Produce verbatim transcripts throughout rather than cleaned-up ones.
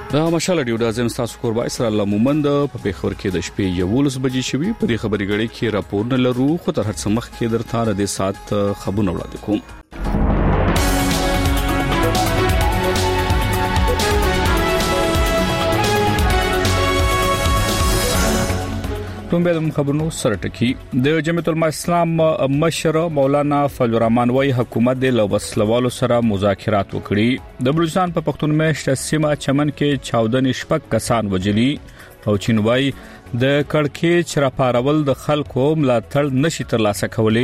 دا مشال ډیو د ازم تاسو کور وای سره الله مومند په پیښور کې د شپې یولس بجې شوي په دې خبري غړي کې راپور نه لرو خو تر هڅه مخ کې درته د سات خبرونه وړاندې کوم. کوم به خبرونو سره ټکی د جمعیت العلماء اسلام مشر مولانا فضل الرحمن وای حکومت د لوسلوالو سره مذاکرات وکړي. د بلوچستان په پښتون مېشت سیمه چمن کې چاودنې شپږ کسان وجلي او چین وای د کڑکې چرپارول د خلکو ملاتړ نشي ترلاسه کولی.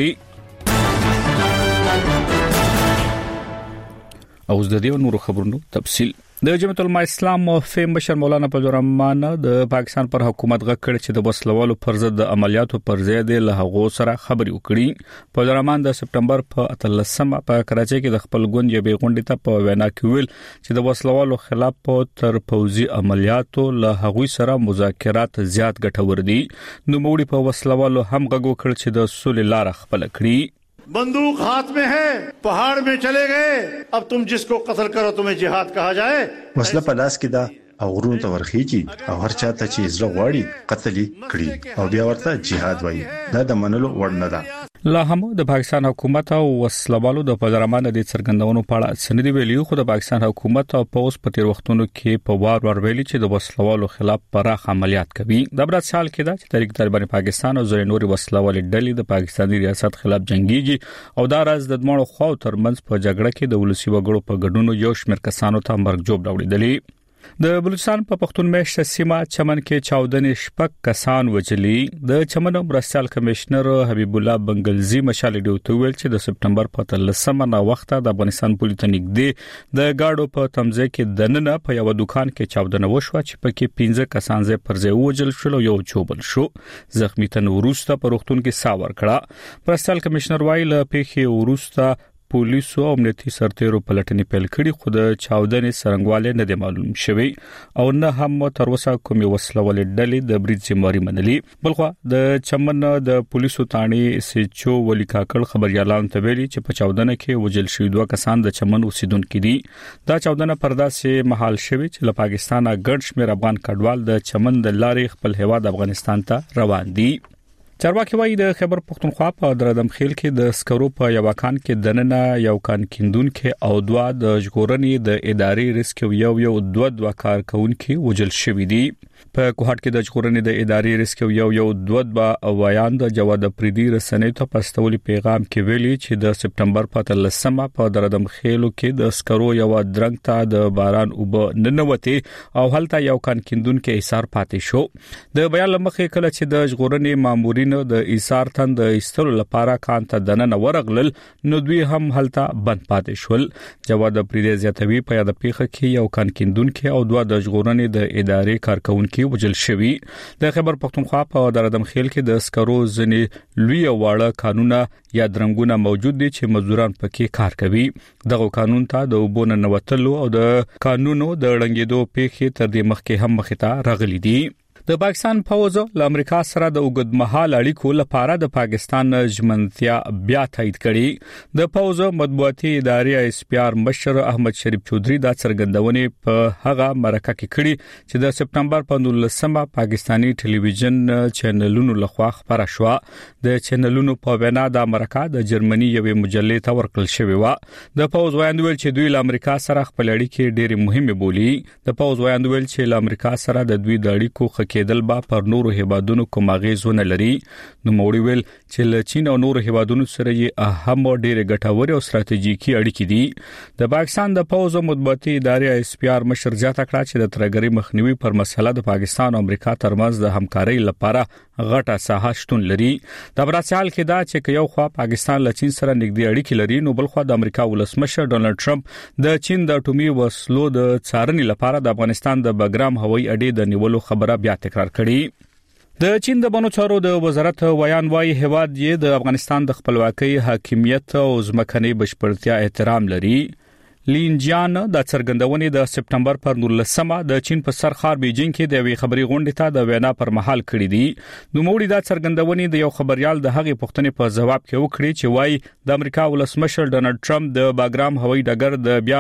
او د دې نورو خبرونو تفصیل د جمعیت العلماء اسلام موفي مشر مولانا فضل الرحمن د پاکستان پر حکومت غکړ چې د وسلوالو پر ضد د عملیاتو پر ځای د لهغو سره خبري وکړي. فضل الرحمن د سپټمبر په اتلسمه په کراچۍ کې د خپل ګوند یوې غونډې ته په وینا کې ویل چې د وسلوالو خلاف په تر پوزي عملیاتو لهغوی سره مذاکرات زیات ګټور دي. نو موږ په وسلوالو هم غږ وکړ چې د سولې لار خپل کړي. बंदूक हाथ में है, पहाड़ में चले गए, अब तुम जिसको कत्ल करो तुम्हें जिहाद कहा जाए. मसला पलास की दा او غرون ته ورخیږي او هر چاته چې زړه غواړي قتل کړي او بیا ورته جهاد وایي. دا د منلو وړ نه ده. لا هم د پاکستان حکومت او وسلوالو د پدرمانه د څرګندونو په اړه سندې ویلي خو د پاکستان حکومت او پوس په تیر وختونو کې په وار ور ویلي چې د وسلوالو خلاف پراخ عملیات کوي. د برات سال کې دا چې تحریک طالبان پاکستان او ځینې نوري وسلوال ډلې د پاکستاني ریاست خلاف جنگيږي او دا راز د دمړو خو ترمنځ په جګړه کې د ولسی وګړو په ګډونو یو شمېر کسانو ته مرګ جوړ راوړي. د بلوچستان په پښتون مېشت سیمه چمن کې چاودنې شپږ کسان وجلي. د چمن مرستيال کمشنر حبیب الله بنگلزی مشال ډیو ته ویل چې د سپټمبر په تلسمه نا وخت د افغانستان پولیس نږدې د گاډو په تمځای کې دننه په یو دکان کې چاودنه وشوه چې پکې پنځه کسان زې پر ځای وجل شول او یو چوبل شو. زخمی تن ورسته په روغتون کې ساور کړه. مرستيال کمشنر وایي له پیښې ورسته پولیسو او امنیتي سرتیرو پلټنې پیل کړي خو د چاودنې سرنګواله نه دی معلوم شوی او نه هم تر اوسه کومې وسلوالې ډلې د برید ذمہواری منلي. بلخو د چمن د پولیسو تانی سچو ولی کاکړ خبريالان ته ویلي چې په چاودنه کې وجل شوی دوه کسان د چمن اوسیدونکو دي. دا چاودنه پرداسه محل شوی چې له پاکستانه ګډ شمیر افغان کډوال د چمن د لارې خپل هیواد افغانستان ته روان دي. چارواکي وایي د خیبر پختونخوا په درادم خیل کې د سکرو په یو کان کې دننه یو کان کیندون کې او دوا د ژغورنې د ادارې ریسکیو یو یو دوه دوه کارکونکو وجل شوې دي. په کوهټ کې د ژغورنې د ادارې ریسکیو یو یو دوه دوه ویان د جواد پریدي رسنۍ ته پستولي پیغام کې ویلي چې د سپټمبر په تلسمه په درادم خیلو کې د سکرو یو درنګ ته د باران وب ننوتي او هلته یو کان کیندون کې ایثار پاتې شو. د بیان لمخې کله چې د ژغورنې مامورین د ایثار تند استلو لپاره کان ته دننه ورغلل نو دوی هم هلته بند پاتې شول. جواد پریدي زیاتوي په یاد پیخه کې یو کان کیندون کې او دوه د ژغورنې د ادارې کارکونکو وجل شوی. د خیبر پختونخوا په درادم خیل کې د سکرو ځنې لوی واړه قانونا یا درنګونه موجود دي چې مزدوران پکې کار کوي. دغه قانون ته د وبونه نوتلو او د قانونو د رنګېدو پیښې تر دې مخکې هم مخته راغلي دي. د پاکستان فوج له امریکا سره د اوږدمهال اړیکو لپاره د پاکستان ژمنتیا بیا تایید کړي. د فوج مطبوعاتي ادارې اس پی آر مشر احمد شریف چودھری دا څرګندونې په هغه مرکه کې کړي چې د سپټمبر په نولسمه پاکستانی ټلویزیون چینلونو لخوا خبره شوه. د چینلونو په وینا د امریکا د جرمني یوې مجلې ته ورکړل شوی و. د فوج وایي چې دوی له امریکا سره خپل اړیکې ډېرې مهمه بولي. د فوج وایي چې له امریکا سره د دوی د اړیکو کېدل با پر نورو هیوادونو کوم اغیزونه لري. نو موړي ویل چې له چین او نورو هیوادونو سره یې اهم او ډېر ګټور او ستراتیژیکي اړیکې دي. د پاکستان د فوج مطبوعاتي ادارې اس پی آر مشر زیاته کړه چې د ترګری مخنیوي پر مسله د پاکستان او امریکا ترمنځ د همکارۍ لپاره غټه ساحه شتون لري. د براتسال کې دا چې یو خوا پاکستان له چین سره نږدې اړیکې لري نو بل خوا د امریکا ولسمشر ډونالد ټرمپ د چین د اټومي وسلو د څارنې لپاره د افغانستان د بګرام هوایي اډې د نیولو خبره بیا تکرار کړي. د چین د بنو چارو د وزارت ویان وايي هواد یې د افغانستان د خپلواکۍ حاکمیت او ځمکنۍ بشپړتیا احترام لري. لینجیان د څرګندونې د سپټمبر پر نولسمه د چین په سرخار بیجینګ کې د وی خبري غونډې ته د وینا پر مهال کړې دي. نو موړي د څرګندونې د یو خبريال د هغې پوښتنې په جواب کې وکړي چې وایي د امریکا ولسمشر ډونالد ټرمپ د باګرام هوایي ډګر د بیا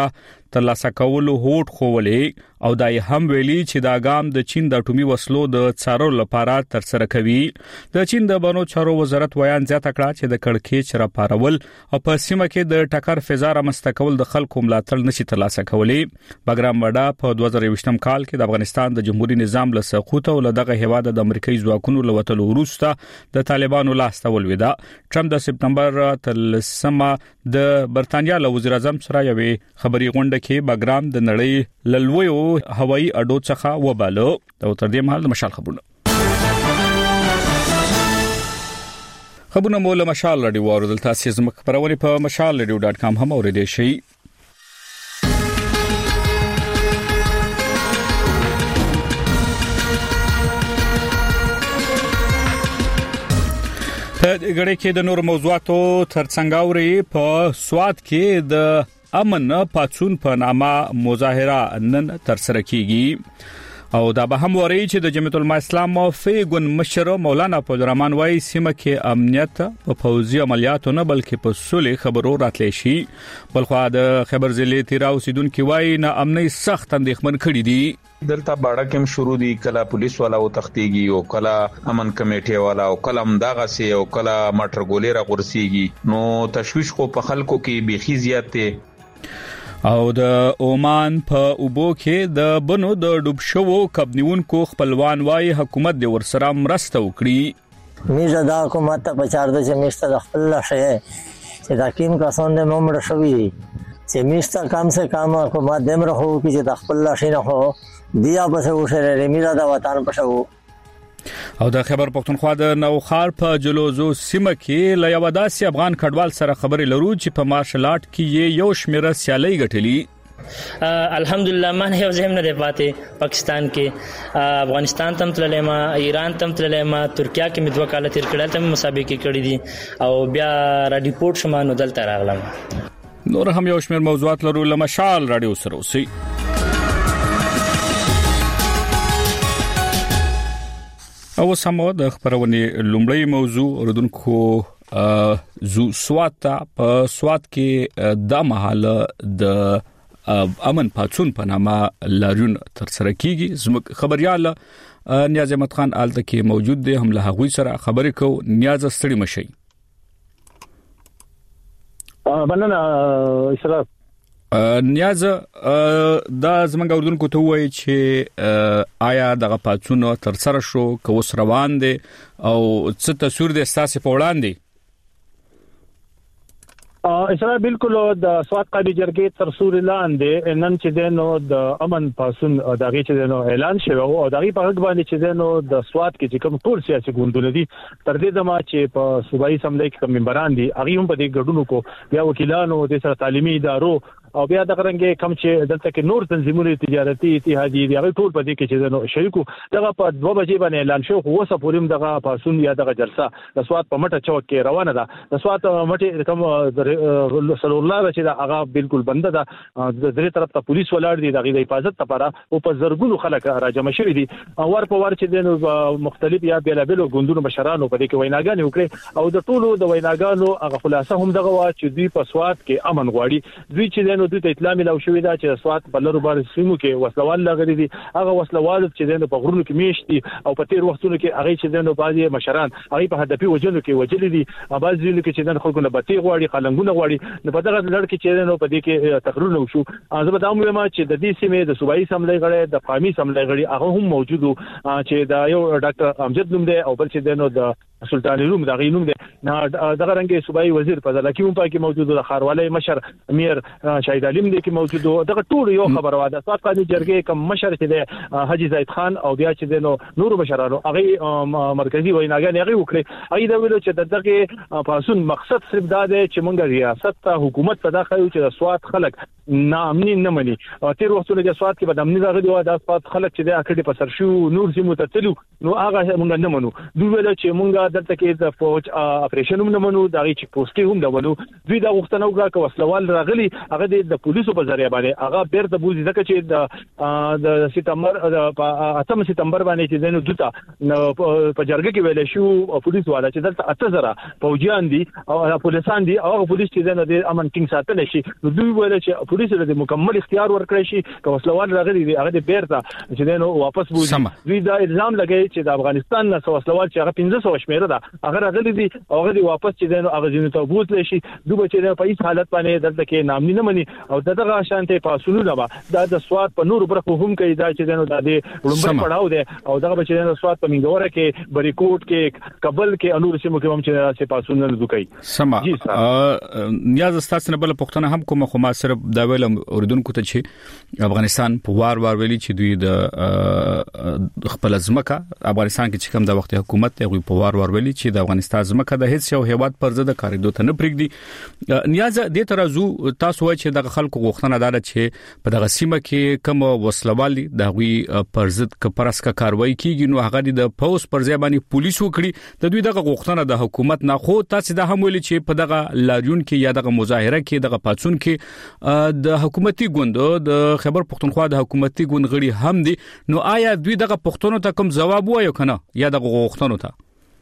ترلاسه کولو هوډ خوولې او دای هم ویلي چې دا ګام د چین د اټومي وسلو د څارلو لپاره تر سره کوي. د چین د بانو چارو وزارت ویان زیاته کړه چې د کړکېچ را پارول او په سیمه کې د ټکر فضا رامنځته کول د خلکو ملاتړ نشي ترلاسه کولی. بګرام وډا په دوه زره یوولسم کال کې د افغانستان د جمهوریت نظام له سقوط او دغه هیواد د امریکایي ځواکونو لوتلو وروسته د طالبانو لاس ته ولويده. ټرمپ د سپټمبر تر لسمه د برتانیا له وزیر اعظم سره یوې خبري غونډه کې بګرام د نړۍ للویو هوایي اډو څخه وباله. دا تر دې مهال د مشال خبرونه خبرونه مول مشال رادیو اوریدل تاسو زموږ خبرونه په مشال رادیو ډاټ کام هم اوریدئ شئ. په غړې کې د نور موضوعاتو ترڅنګ اوري په سواد کې د امن پاتون په نامه مظاهره نن تر سره کیږي او دا به هم وری چې د جمعیت العلماء اسلام فیګون مشر مولانا فضلرحمن وای سیمه کې امنیت په فوزي عملیاتو نه بلکې په صلح خبرو راتلی شي. بلخو د خبر ضلع تیراو سیدونکو وای نه امني سخت اندېښمن کړي دي. دلته باړه کوم شروع دي کله پولیس والا او تختيږي او کله امن کمیټه والا او کله مداغه سي او کله ماټر ګولې را غورسيږي نو تشويش خو په خلکو کې بيخي زیات دي. او د عمان په اوبو کې د بنو د ډوب شوو کبنیونکو خپلوان وای حکومت د ورسره مرسته وکړي. میزه دا حکومت ته پچار د چمیشته د خپل لشه چې دا کیم کسان د ممړ شوی چې میسته کم سے کم حکومت دم رهو چې د خپل لشه نه هو بیا به وشره میزه د وطن پښو. او د خبر پښتونخوا د نوخار په جلوزو سیمه کې له یو داسې افغان کډوال سره خبرې لرو چې په مارشل آرټ کې یو شمیره سیالي ګټلې. الحمدلله من یو زم نه دی پاتې پاکستان کې افغانستان تم تللې ما ایران تم تللې ما ترکیه کې مې دوه کال تیر کړل تم مسابقه کړې دي او بیا را ډیپورت شوم نو دلته راغلم. نور هم یو شمیر موضوعات لرو لمشال رادیو سره اوسئ. او سمو د خبرونې لومړی موضوع اوردونکو زو سوات په سوات کې د محل د امن پاتون په نامه لاریون تر سره کیږي. زموږ خبريال نیاز احمد خان آلته کې موجود دی. هم له هغوی سره خبرې کو. نیاز ستړي مشي. بننه اسراف نیاز دا زمونږ اردوونکو ته وایي چې آیا دغه پاتون تر سره شو که اوس روان دي او څه تصویر د اساس په وړاندې؟ اسرا بالکل د سواد قابي جرګې تر سوري لاندې نن چې دنو د امن پاسون دغه چې دنو اعلان شوی او دغه په اړه باندې چې دنو د سواد کې چې کوم ټول سیاسي ګوندونه دي تر دې دمه چې په صوبایي سملې کې کوم ممبران دي هغه هم په دې ګډونو کو بیا وکیلانو د سره تعلیمي ادارو او بیا د غرنګ کم چې دلته کې نور تنظیمونه تجارتي اتحادیې دي هغه ټول په دې کې چې دنو شریکو دغه په دوه بجې باندې اعلان شو خو اوسه پوریم دغه پاسون یا دغه جلسه د سواد په مټه چوک کې روانه ده. د سواد مټه کوم صلی الله چې دا هغه بالکل بنده ده د درې طرف ته پولیس ولاړ دي د حفاظت لپاره او په زرګونو خلک راجمع شوي دي. ور په ور چې د مختلف یا بیلابلو ګوندونو مشرانو په دې کې ویناګانې وکړي او د ټولو د ویناګانو هغه خلاصه هم دغه وا چې دوی په سواد کې امن غواړي. دوی چې دنو دوی ته اطلاع ملو شوې ده چې سواد په لرو بار سیمو کې وسلوال لغړي دي هغه وسلوال چې دنو په غرونو کې میشتي او په تیر وختونو کې هغه چې دنو بعضي مشران هغه په هدفي وجلو کې وجلي دي بعضي کې چې دنو خلکو نه بتی غواړي قلنګونه غواړي نو په دغه لړ کې چې دنو په دې کې تقریر وشو. زه به دا وایم چې د دې سیمې د صوبایي سملې غړي د قومي سملې غړي هغه هم موجودو چې دا یو ډاکټر امجد نوم دی او بل چې دنو د سلطان روم د غینوم دی دغه رنګي صوبایي وزیر فضل حکیم په کې موجود د خاروالۍ مشر امیر شهید علیم دی کې موجود دغه ټول یو خبره واده سواد قانوني جرګې کوم مشر چې دی حاجی زید خان او بیا چې دنو نور بشرانو هغه مرکزی ویناګان هغه وکړي هغه دا ویلو چې دغه پاسون مقصد صرف دا دی چې مونږ ریاست ته حکومت ته داخلو چې د سواد خلک نامني نه مني او تیر وختونه د سواد کې بدامني راغلي و د سواد خلک چې د اکړې په سر شو نور سیمو ته تلو نو هغه مونږ نه منو. دوی ویل چې مونږ دلته کې د فوج اپریشن هم نه منو دغه چې پوسټي هم نه منو. دوی دا وختونه وکړه چې وسلوال راغلي هغه د پولیسو په ذریعہ باندې هغه بیرته بوزي ځکه چې د د سپتمبر په اتم سپتمبر باندې چې دنو دوتا په جرګه کې ویل شو پولیس والا چې دلته اته زره فوجیان دي او پولیسان دي او پولیس چې دنو د امن ټینګ ساتل شي دوی ویل چې پولیسو ته مکمل اختیار ورکړي شي که وسلوال راغلي دي هغه د بیرته چې دنو واپس بوزي دوی دا الزام لګي چې د افغانستان نه وسلوال چې هغه پنځه سوه شمیره ده هغه راغلي دي هغه دی واپس چې دنو هغه ځینې ته بوزل شي دوی چې د په هیڅ حالت باندې دلته کې نامني نه مني او دغه شانته پاسونو نه دا د سواد په نور برخو هم کوي دا چې دنو د لومبر پړاو دي او دغه چې دنو سواد په منګوره کې بریکوټ کې کابل کې انور سیمو کې هم چې راځي پاسونو نه دوکي سما نیاز استاسو نه بل پښتنه هم کوم خو ما صرف دا ویل اوردونکو ته چې افغانستان په وار وار ویلي چې دوی د خپل ځمکه افغانستان کې چې کوم د وخت حکومت دی په وار وار ویلي چې د افغانستان ځمکه د هیڅ یو هیواد پر ضد کاریدو ته نه پرېږدي نیاز دې ترازو تاسو وایي چې د خلکو غوښتنه ده چې په دغه سیمه کې کوم وسلوالي د غوي پر ضد کپرسکه کاروایی کیږي نو هغه د پوس پر ځای باندې پولیس وکړي د دوی دغه غوښتنه د حکومت نه خو تاسو د هم ویلي چې په دغه لاریون کې یا دغه مظاهره کې دغه پاتون کې د حکومتي ګوند د خیبر پختونخوا د حکومتي ګوند غړي هم دي نو آیا دوی دغه پښتنو ته کوم جواب وایو کنه یا دغه غوښتنو ته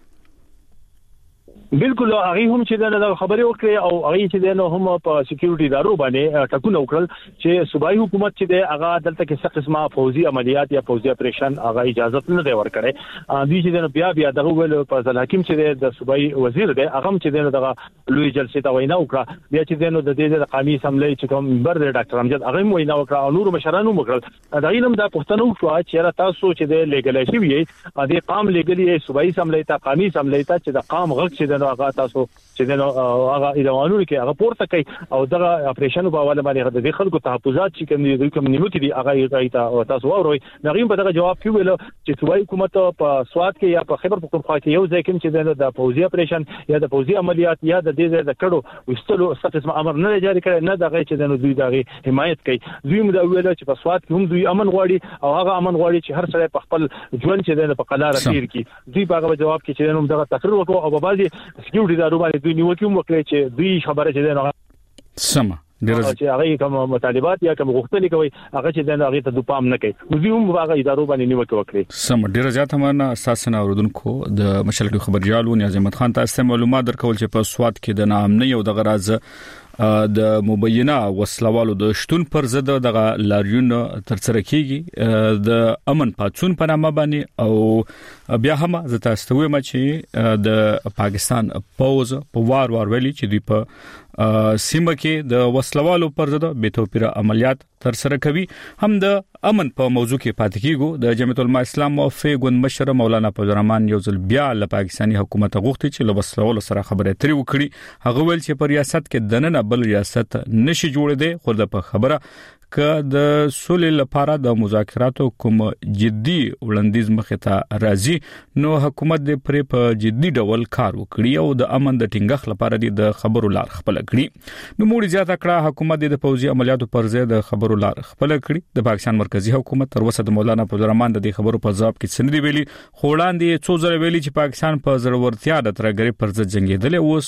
بالکل هغه هم چې دا خبرې وکړي او هغه چې دا هم په سکیورټي ادارو باندې ټکونه وکړل چې صوبایي حکومت چې دا هغه دلته کې څه قسمه فوزي عملیات یا فوزي اپریشن هغه اجازه نه دی ورکړي دوی چې دا بیا بیا دغه ویل په ځل حکیم چې د صوبایي وزیر دی هغه چې دا دغه لوی جلسې ته وینا وکړه بیا چې دا د دې د قومي اسمبلی چې کوم منبر دی ډاکټر امجد هغه وینا وکړه او نور مشرانو وکړل دا علم دا پښتنو شو چې تاسو چې د لیګل شي وي د قام لیګلی صوبایي اسمبلی ته قومي اسمبلی ته چې د قام غږ چې هغه تاسو چې دنو هغه ادوانو کې هغه پورته کوي او دغه اپریشن په حواله باندې د خلکو تحفظات چې کوم دي کوم نیمه کې دي هغه ایته تاسو وروي نغیم په دغه جواب کې ویل چې صوبایي حکومت په سواد کې یا په خیبر پختونخوا کې یو ځای کې چې د فوزي اپریشن یا د فوزي عملیات یا د دې د کډو وستلو ستاسو امر نه جاری کړي نه دغه چې دنو دوی دغه حمایت کوي دوی مو دا ویل چې په سواد کې هم دوی امن غواړي او هغه امن غواړي چې هر څه په خپل ژوند چې د په قلاره تیر کی دوی په هغه جواب کې چې دنو دغه تقریر وکړو او په بعضي سکیورټي ادارو باندې دوی نیوکه وکړي چې دوی خبره چې دغه سم چې هغه کوم مطالبات یا کوم غوښتنې کوي هغه چې د هغه ته دوپام نه کوي دوی هم هغه ادارو باندې نیوکه وکړي سم ډیر زیات هم اساسا اوردونکو د مشرک خبرجالو نیاز احمد خان تاسو معلومات درکول چې په سواد کې د نامنۍ او د غراز د مبینه وسلوالو د شتون پر ضد دغه لاریون ترڅره کیږي د امن پاتون په نامه باندې او بیا هم زه تاسو وایم چې د پاکستان پوز په وار وار ویلي چې دوی په سیمه کې د وسلوالو پر ضد به توپیر عملیات ترسره کوي هم د امن په موضوع کې پاتې کیږي د جمعیت العلماء اسلام موافق ګوند مشر مولانا فضل الرحمن یو ځل بیا له پاکستاني حکومت غوښتي چې له وسلوالو سره خبرې اترې وکړي هغه ویل چې په ریاست کې دننه بل ریاست نشي جوړېده خو د په خبره ک د سولې لپاره د مذاکراتو کوم جدي وړاندیز مخه ته راځي نو حکومت دې پرې په جدي ډول کار وکړي او د امن د ټینګښ لپاره د خبرو لار خپل کړي نو موږ زیاته کړه حکومت دې د پوځي عملیاتو پر ځای د خبرو لار خپل کړي د پاکستان مرکزی حکومت تر اوسه د مولانا فضل الرحمن د خبرو په ځواب کې سندې ویلي خوړاندې څو ځله ویلي چې پاکستان په ضرورتیا د ترګری پر ضد جنگیدل اوس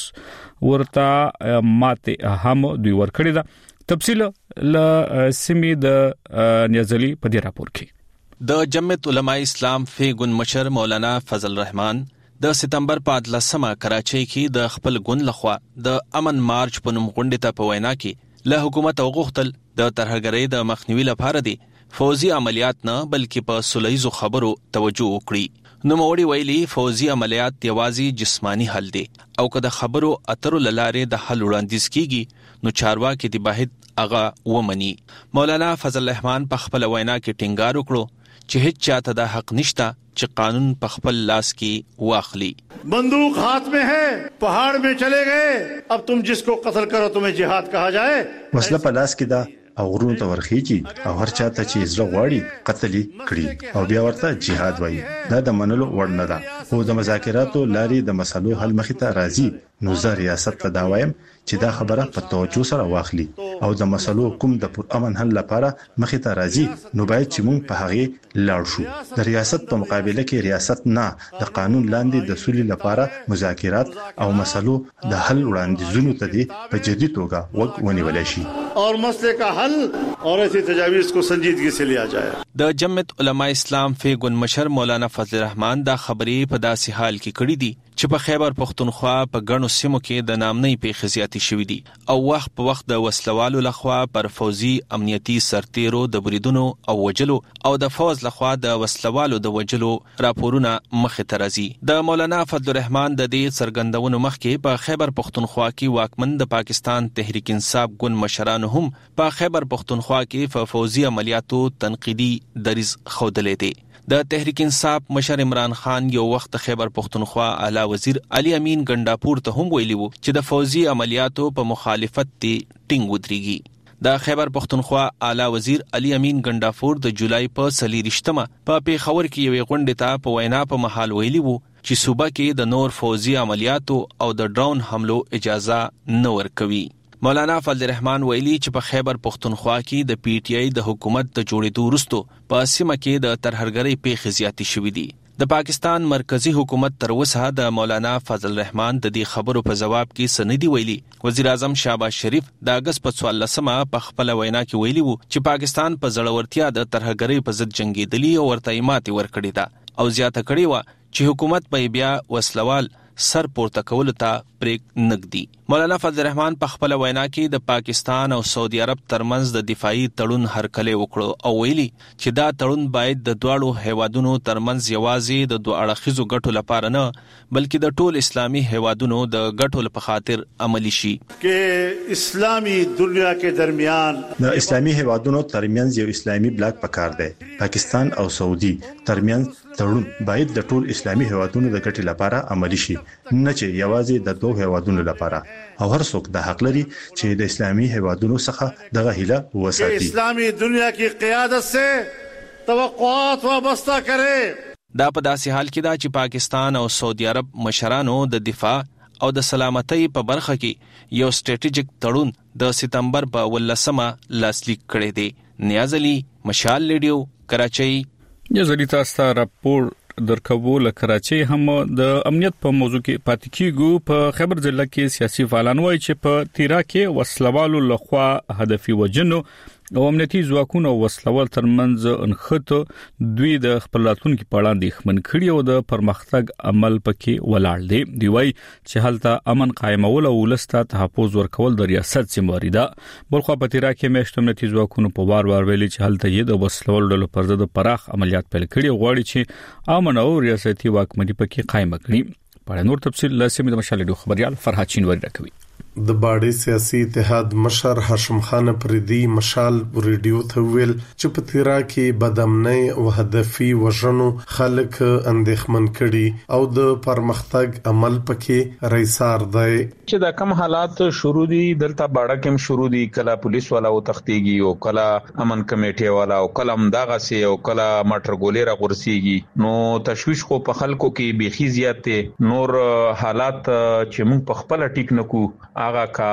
ورته ماته هم دوی ورکړي دا تفصیل ل سیمې د نیازلی په دې راپور کې د جمعیت علماء اسلام فیګون مشر مولانا فضل الرحمن د سپتمبر په اتلسمه کراچۍ کې د خپل ګوند لخوا د امن مارچ په نوم غونډې ته په وینا کې له حکومت غوښتل د ترهګرۍ د مخنیوي لپاره دي فوزي عملیات نه بلکې په سولهیزو خبرو توجه وکړي نو موري ویلي فوزي عملیات یوازې جسمانی حل دي او که د خبرو اترو لاره د حل وړاندیز کیږي نو چارواکي دی باید اغا ومني مولانا فضل الرحمن په خپل وینا کې ټینګار وکړو چې هیڅ چاته د حق نشته چې قانون په خپل لاس کې واخلي बंदूक हाथ में है पहाड़ में चले गए अब तुम जिसको कत्ल करो तुम्हें जिहाद कहा जाए وسله په لاس کې ده او غرونو ته ورخیږي او هر چاته چې زړه غواړي قتل کړي او بیا ورته جهاد وایي دا د منلو وړ نه ده او د مذاکراتو لاري د مسلو حل مخې ته راځي نو زه ریاست ته دا وایم چې دا خبره په توجه سره واخلي او د مسلو کوم د پر امن حل لپاره مخې ته راځي نو باید چې موږ په هغه لاړ شو د ریاست په مقابله کې ریاست نه د قانون لاندې د سولې لپاره مذاکرات او مسلو د حل وړاندیزونو ته دي په جدي توګه وګ ونیول شي और मसले का हल और ऐसी तजावीज़ को संजीदगी से लिया जाए। د جمعیت علماء اسلام فیګون مشر مولانا فضل الرحمن دا خبرې په داسې حال کې کړې دي چې په خیبر پختونخوا په ګڼو سیمو کې د نامنۍ پیښې زیاتې شوې دي او وخت په وخت د وسلوالو لخوا پر فوزي امنیتي سرتیرو د بریدونو او وجلو او د فوز لخوا د وسلوالو د وجلو راپورونه مخې ته راځي. د مولانا فضل الرحمن د دې څرګندونو مخکې په خیبر پختونخوا کې واکمن د پاکستان تحریک انصاف ګوند مشرانو هم په خیبر پختونخوا کې په فوزي عملیاتو تنقیدي دریځ ښودلی دی. د تحریک انصاف مشر عمران خان یو وخت خیبر پختونخوا اعلی وزیر علي امین ګنڈاپور ته هم ویلي وو چې د فوزي عملیاتو په مخالفت تی ټینګ ودرېږي. د خیبر پختونخوا اعلی وزیر علي امین ګنڈاپور د جولای په څلېرویشتمه په پیښور کې یوې غونډې ته په وینا په مهال ویلي وو چې صوبه کې د نور فوزي عملیاتو او د ډرون حملو اجازه نه ورکوي. مولانا فضل الرحمن ویلي چې په خیبر پختونخوا کې د پی ټی آی د حکومت د جوړېدو وروسته په سیمه کې د ترهګرۍ پیښې زیاتې شوې دي. د پاکستان مرکزی حکومت تر اوسه د مولانا فضل الرحمن د دې خبرو په جواب کې سندي ویلي. وزیر اعظم شهباز شریف د اگست په څوارلسمه په خپل وینا کې ویلي وو چې پاکستان په زړورتیا د ترهګرۍ په ضد جنگیدلی او ورته ماتې ورکړې ده او زیاته کړې و چې حکومت به بیا وسلوال سر پورته کول ته پریک نګدي. مولانا فضل الرحمن په خپل وینا کې د پاکستان او سعودي عرب ترمنځ د دفاعي تړون هرکلی وکړو او ویلي چې دا تړون باید د دواړو هیوادونو ترمنځ یوازې د دوه اړخیزو ګټو لپاره نه بلکې د ټول اسلامي هیوادونو د ګټو په خاطر عملی شي. کې اسلامي دنیا کې درمیان د اسلامي هیوادونو ترمنځ یو اسلامي بلاک پکار دی. پاکستان او سعودي ترمنځ تړون باید د ټول اسلامي هیوادونو د ګټې لپاره عملی شي نه چې یوازې د دوه هیوادونو لپاره. او هر څوک د حق لري چې د اسلامي هیوادونو څخه دغه هیله وساتي. اسلامي دنیا کی قیادت سے توقعات وابستہ کرے. دا په داسې حال کې دا چې پاکستان او سعودي عرب مشرانو د دفاع او د سلامتۍ په برخه کې یو سټریټیجیک تړون د ستمبر په ولسمه لاسلیک کړی دی. نیاز علي، مشال ریډیو، کراچۍ. یزدی تاسو راپور درکوو له کراچۍ هم د امنیت په موضوع کې پاتې کیږو. په خیبر ضلع کې سیاسي فعالان وایي چې په تیرا کې وسلوالو لخوا هدفي وجنو او امنیتي ځواکونو وسلوال ترمنځ انخته دوی د خپل راتلونکو په اړه اندېښمن کړي او د پرمختګ عمل پکې ولاړ دي. دی وایي چې هلته امن قائمول او ولسته تحفظ ورکول د ریاست ذمہواری ده. بلخو په تیرا کې مېشت امنیتي ځواکونو په وار وار ویلي چې هلته یې د وسلوال ډلو پر ضد پراخ عملیات پیل کړي او غواړي چې امن او ریاستي واکمني پکې قائم کړي. په نور تفصیل لاسمه د مشالډو خبريال فرحات چینوری راکوي. د باډي سیاسي اتحاد مشر هاشم خان پردي مشال ریډیو ته ویل چې په تیرا کې بدامنۍ او هدفي وژنو خلک اندېښمن کړي او د پرمختګ عمل پکې رئیسار دی. چې دا کم حالات شروع دي دلته باډه کې شروع دي کله پولیس والا او تختيږي او کله امن کمیټي والا او کله مداغه سي او کله ماټر ګولې را غورسيږي. نو تشويش خو په خلکو کې بيخي زیاته نور حالات چې موږ په خپل ټیک نکو هغه کا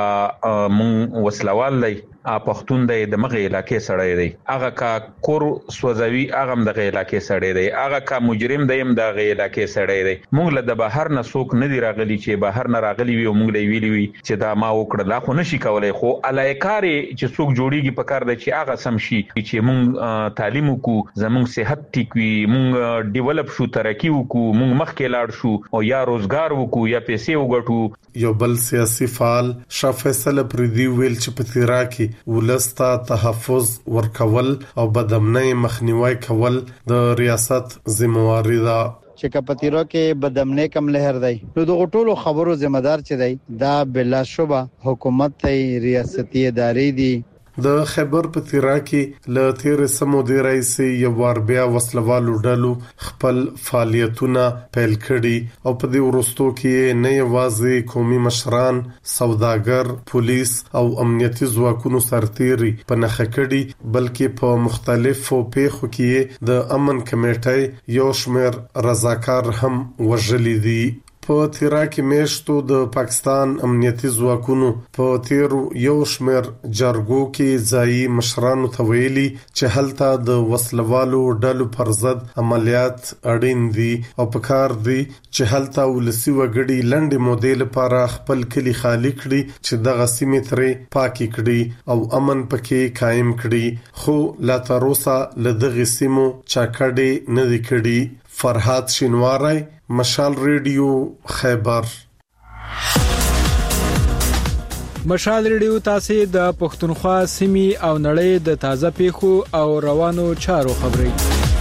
مون وسلوال دی ا پختون دی د مغه علاقې سړی دی هغه کا کور سوځوي هغه د غې علاقې سړی دی هغه کا مجرم دی د غې علاقې سړی دی. مونږ له د بهر نه څوک نه دی راغلی چې بهر نه راغلی وي او مونږ له ویلی وي چې دا ما وکړه لا خو نشي کولای خو الایکاري چې څوک جوړیږي په کار دی چې هغه سم شي چې مونږ تعلیم وکړو زمونږ صحت ټیک وي مونږ ډیولپ شو ترقی وکړو مونږ مخکې لاړ شو او یا روزګار وکړو یا پیسې وګټو. یو بل سیاسي فعال شاه فیصل پردي ویل چې په تیرا کې ولستا تحفظ ورکول او بدامنۍ مخنیوي کول د ریاست ذمہواری ده. چې کپتیرو کې بدامنۍ کم لهر دی نو د ټولو خبرو ذمہ دار چي دی دا بلا شوبه حکومت ته ریاستي ادارې دي. د خیبر په تیرا کې ل تیر سمو دی رئیس یو ور بیا وسلوالو ډلو خپل فعالیتونه پیل کړي او په دې ورستو کې نه یوازې قومي مشران سوداګر پولیس او امنیتي ځواکونو سرتيري په نخښه کړي بلکې په مختلفو پیښو کې د امن کمیټې یو شمېر رضاکار هم وژلي دي. په تیرا کې میشتو د پاکستان امنیتي ځواکونو په تیر یو شمېر جرګو کې ځایي مشرانو ته ویلي چې هلته د وسلوالو ډلو پر ضد عملیات اړین دي او پکار دي چې هلته ولسی وګړي لنډې مودې لپاره خپل کلی خالی کړي چې دغه سیمې ترې پاکي کړي او امن پکې قائم کړي خو لا تر اوسه له دغه سیمو چاکړې نه دي کړي. فرحات شینواری، مشال ریډیو، خیبر. مشال ریډیو تاسو د پښتونخوا سیمې او نړۍ د تازه پیښو او روانو چارو خبري.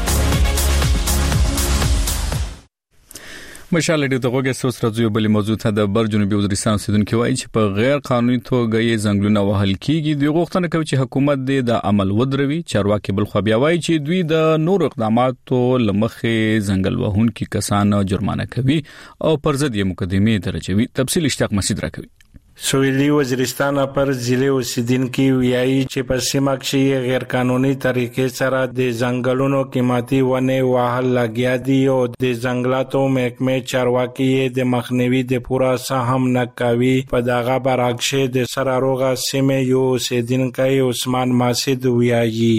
مشال ډېر دغه اوس راځي بلې موضوع ته د بر جنوبي وزیرستان اوسیدونکو وایي چې په غیر قانوني توګه یې ځنګلونه وهل کیږي. دوی غوښتنه کوي چې حکومت دې د عمل ودروي. چارواکي بل خو بیا وایي چې دوی د نور اقداماتو لمخې ځنګل وهونکي کسان جرمانه کوي او پر ضد یې مقدمه درجوي. تفصیل اشتاق مسعود راکوي. سویلی وزیرستان پر ضلع اوسیدونکو ویایي چې په سیمه کې غیر قانوني طریقې سره د ځنګلونو قیمتي ونه وهل لګیا دي او د ځنګلاتو محکمې چارواکي د مخنیوي د پوره سهم نه کوي. په دغه برعکس د سراروغه سیمه یو اوسیدونکو عثمان ماسد ویایي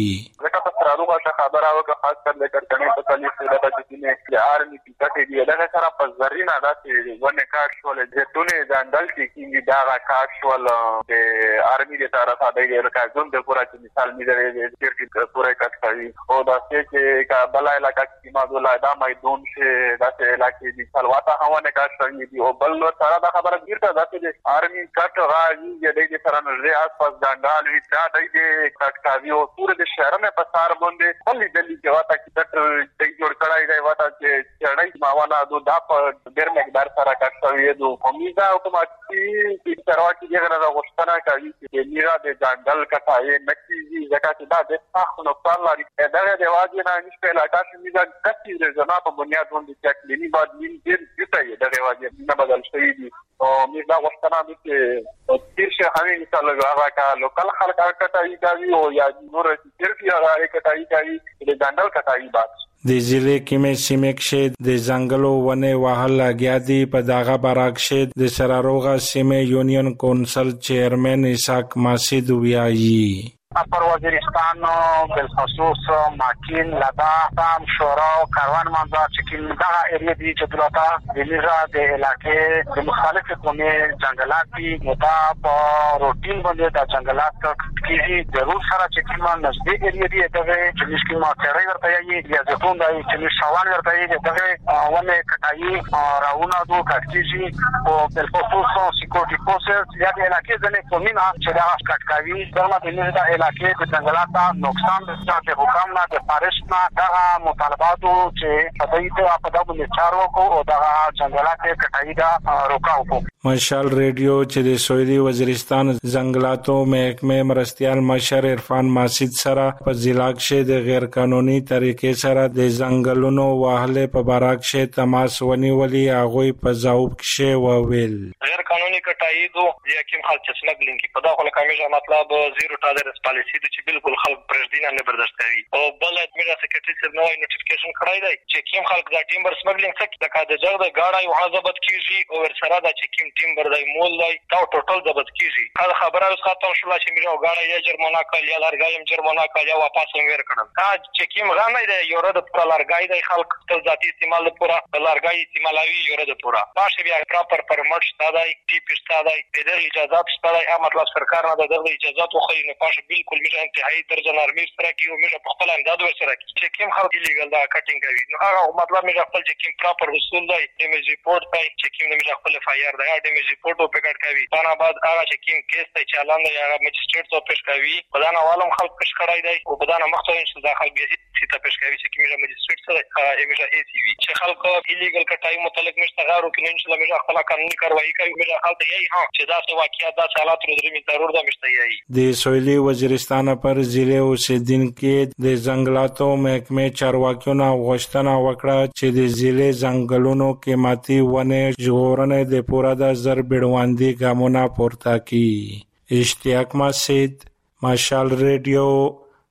خبر او که خاص کر لیکر کنه په کلی سره د چې آرمي پټې دی دغه سره په زرینا داسې ونه کار شول د ټونه ځندل چې دا کار شول د آرمي د طرفه د راځون د پورا چې مثال می درې د چې پورا کټ کوي او دا چې کا بل علاقہ کې ما دولا دا میدون چې داسې علاقې دي سلواته هونه کار کوي دی او بل سره دا خبره ګرځي داسې آرمي کټ راځي د سره نه آس پاس ځندال وي دا د کټ کوي او ټول د شهر نه په سار باندې خلی دلی چې واته کې د جوړ کړای دی واته چې چړای ماوانا دو دا په ډېر مقدار سره کټوي دو امیدا اتوماتیکي چې چرواکي دغه غوښتنه کوي چې میرا د ځنګل کټای نکېږي ځکه چې دا د تاسو نقصان لري. دا د واجب نه نشته علاقه چې میرا کټي د زنا په بنیاد باندې چې کلینی بعد مين ډېر ډېر د واجب نه بدل شوی دي او میرا غوښتنه دي چې تیر شه همي مثال هغه کا لوکل خلک کټای کوي او یا نور صرف هغه کټای کوي د ځنګل کټای بعد د ضلع کې سیمه کې د ځنګلو ونه وهل لګیا دي. په دغه برعکس د سراروغه سیمه یونین کونسل چیرمن اسحاق ماسد ویایي اپر وزیرستان بالخصوص ماکین لدا تام شورا او کاروان منځ چې دا ایریا دي چې دلته د لیزا د علاقې د مختلفو قومي ځنګلات دي دا په روټین باندې د ځنګلات کې ضرور سره چې کومه نږدې ایریا دي دغه چې مشکل ما تیرې ورته یي یا زتون دای چې شوال ورته یي دغه ونه کټای راونه دو کټیږي او بالخصوص سکیورټي فورسز یا د علاقې ځنه قومي نه چې دا کټکاوي دغه د لیزا کې د ځنګلاتو نقصان د حکومت نه د فارش نه دغه مطالباتو چې په دې ته په دغه چارو کو او دغه ځنګلاتو کټای دا روکاو کو. مشال ریډیو چې د سویلی وزیرستان ځنګلاتو محکمې مرستيال مشر عرفان ماسد سره په ضلع کې د غیر قانوني طریقې سره د ځنګلونو واهله په برعکس تماس ونیولي هغه په ځواب کې وویل غیر قانوني کټای دو یا کوم خلک چې سنګلین کې په دغه کمیټه مطلب زیرو ټالرنس پالیسی د چې بالکل خلک پرېږدي نه برداشت کوي او بل ادمیر سیکریټری سره نوې نوټیفیکیشن کړای دی چې کوم خلک دا ټیمبر سمګلینګ څخه د کاده جګ د گاډا یو حسابت کیږي او ور سره دا چې کوم ټیمبر دای مول دی دا ټوټل ضبط کیږي. دا خبره اوس ختم شوه چې میرو گاډا یې جرمانه کړل یا لارګایم جرمانه کړل یا واپس ور کړل. دا چې کوم غانې دی یو رد پر لارګای دی خلک خپل ذاتی استعمال لپاره لارګای استعمالوي یو رد پورا باشه بیا پراپر پرمټ ستادای ټی پی ستادای د اجازه ستادای ا مطلب سرکار نه دغه اجازه خو خو نه پاشه بالکل میشه انتهایی درجه نرمي سره کیو میشه په خپل انداز ور سره کی چې کوم خلک لیګل دا کټینګ کوي نو هغه مطلب میشه خپل چې کوم پراپر رسول دی ایمیج ریپورت پای چې کوم میشه خپل اف آی آر دا ایمیج ریپورت او پکټ کوي دا بعد هغه چې کوم کیس ته چالان دی هغه مجستریټ ته پیش کوي په دا عوالم خلک پیش کړای دی او په دا مخته چې داخل به سي ته پیش کوي چې کوم مجستریټ سره ایمیج ای سی وی چې خلک ایلیګل کټای متعلق مشته غارو کې ان شاء الله میشه خپل قانوني کاروایی کوي میشه خلک یې ها چې دا څه واقعیت دا حالات ورو درې ضرور دا مشته یې د سویلی وزیرستان پر ضلع اوسیدونکو د ځنګلاتو محکمې چارواکیو غوښتنه وکړه چې د ضلع ځنګلونو قیمتي ونه ژغورنې د پوره د زر بیړوندي ګامونه پورته کړي. اشتیاق مسعود، مشال ریډیو،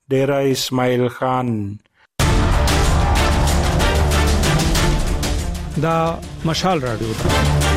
ډیره اسماعیل خان. دا مشال رادیو ده.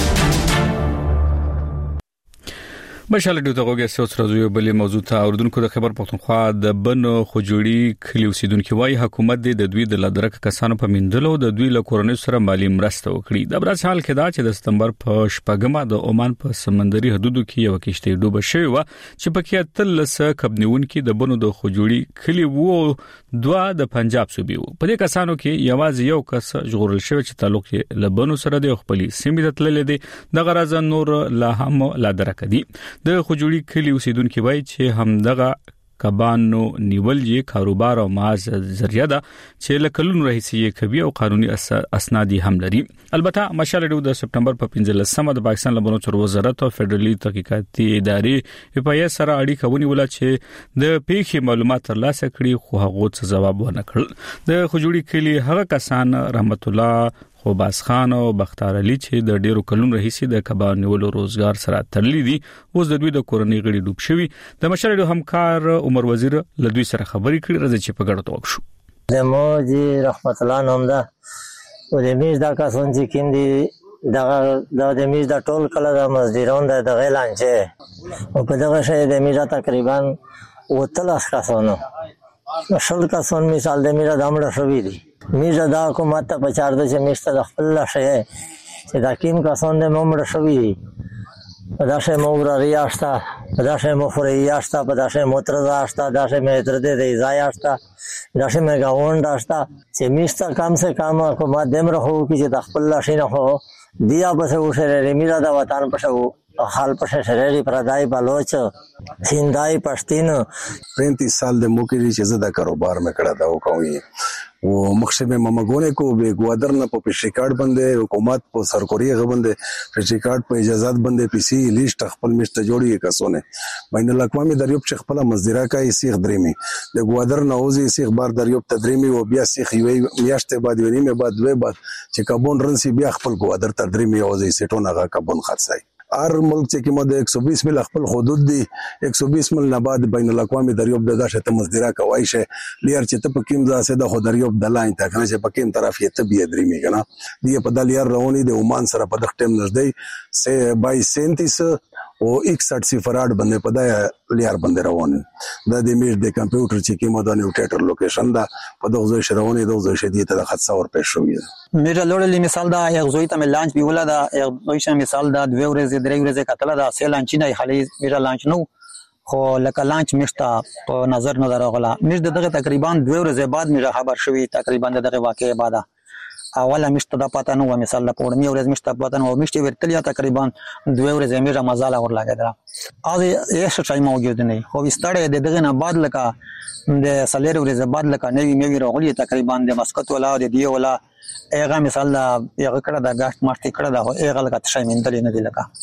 مشال رادیو ته وګورئ چې اوس راځو بلې موضوع ته. اردوونکو د خبر پښتونخوا د بنو خجوړي کلی اوسیدونکو وايي حکومت د دوی د لادرک کسانو په مندلو د دوی له کورنۍ سره مالی مرسته وکړي. د برس حال کې دا چې د سپتمبر په شپږمه د عمان په سمندري حدودو کې یو کشته ډوبه شوې و چې پکې تلس کبنیونکو د بنو د خجوړي کلی وو دوا د پنجاب صوبې وو. په دې کسانو کې یوازې یو کس ژغورل شوی چې تعلق یې له بنو سره د خپل سیمې ته تللی دی. د غرض نور لا هم لادرک دي. د خجوړي کلی اوسیدونکو وایي چې همدغه کبانو نیول یې کاروبار او ماز ذریعہ ده چې لکلون رئیسي کوي او قانوني اسناد هم لري. البته مشال رادیو د سپتمبر په پنځلسمه د پاکستان لبنو چور وزارت او فدرالي تحقیقاتي ادارې په یې سره اړیکه ونیول چې د پیښې معلومات ترلاسه کړي خو هغه څه جواب ونه کړل. د خجوړي کلی هغه کسان رحمت الله خوباس خان او بختار علي چې د ډیرو کلونو راهیسې د کبان نیولو روزګار سره تړلي دي اوس د دوی د کورنۍ غړي ډوب شوي. د مشر همکار عمر وزیر له دوی سره خبرې کړې. راځي چې په ګډه توګه شو. د موجي رحمت الله نوم ده او د میز دا کسان چې کیندي دا د میز دا ټول کله د مزدوران د غیلان چې او په دغه شی د میز تقریبا وتلس کسانو شل کسان مثال د میز د امړه شوي دي. میزه دا حکومت ته پچار ده چې میشته د خپل لشه چې دا کیم کسان د ممړه شوي دي. په داسې مورا ریاشتا په داسې مفریاشتا په داسې مترزاشتا داسې مترده د ایزایاشتا داسې مګاوند داشتا چې میشته کم سے کم حکومت دمر هو چې د خپل لشه نه هو دیا بس وشره میرا د وطن پښو حال پښه شریری پردای بلوچ سیندای پښتین پینتیس سال د موکری چې زدا کاروبار میں کړه دا وکوي و مخشه به ممګونه کو به ګوادر نه په پیشي کارت باندې حکومت په سرکوري غوندې پیشي کارت په اجازهات باندې پیسي لیست خپل مشته جوړي کسونه بین الاقوامي دریوب چې خپل مزدورا کوي سیخ دریمي د ګوادر نه اوزي سیخ بار دریوب تدریمي او بیا سیخ وي میاشته بعد ونیمه بعد وې بعد چې کابون رنسي بیا خپل ګوادر تدریمي اوزي سټونه غا کابون خرڅای. هر ملک چې کومه د ایک سو بیس مل خپل حدود دي ایک سو بیس مل نه بعد بین الاقوامي دریوب د داشه ته مزدورا کوي شه لیر چې ته په کیم ځاسه د خو دریوب د لاین ته کنه چې په کیم طرف یې ته بیا درېمي کنه دی په دال یار رواني د عمان سره په دغه ټیم نږدې سه بایس سینتیس او اکسठ صفرات باندې په دای لیر باندې روان د دې میش د کمپیوټر چې کومه د نیوټیټر لوکیشن دا په دغه ځای شرواني دغه ځای شدي ته خاصه ور پېښ شوې میرا لوړلې مثال دا یو ځای ته لانچ بیولا دا یو ځای مثال دا دوه ورځې درې ورځې کتل دا سه لانچ نه خالي میرا لانچ نو خو لکه لانچ مشتا په نظر نظر غلا مش دغه تقریبا دوه ورځې بعد میرا خبر شوې تقریبا دغه واقعې بعد اوله مشته د پاتانو و مثال د پورمي ورځ مشته پاتانو او مشته ورتلیا تقریبا دوه ورځې میرا مزاله ور لاګیدل از یې څه موجود نه خو وستړې د دغه نه بعد لکه د سالیر ورځې بعد لکه نوی میوي راغلی تقریبا د مسقط ولا د دی ولا ایغه مثال یو کړه د غاښ مارتي کړه دا ایغه لکه تشه مندل نه دی لکه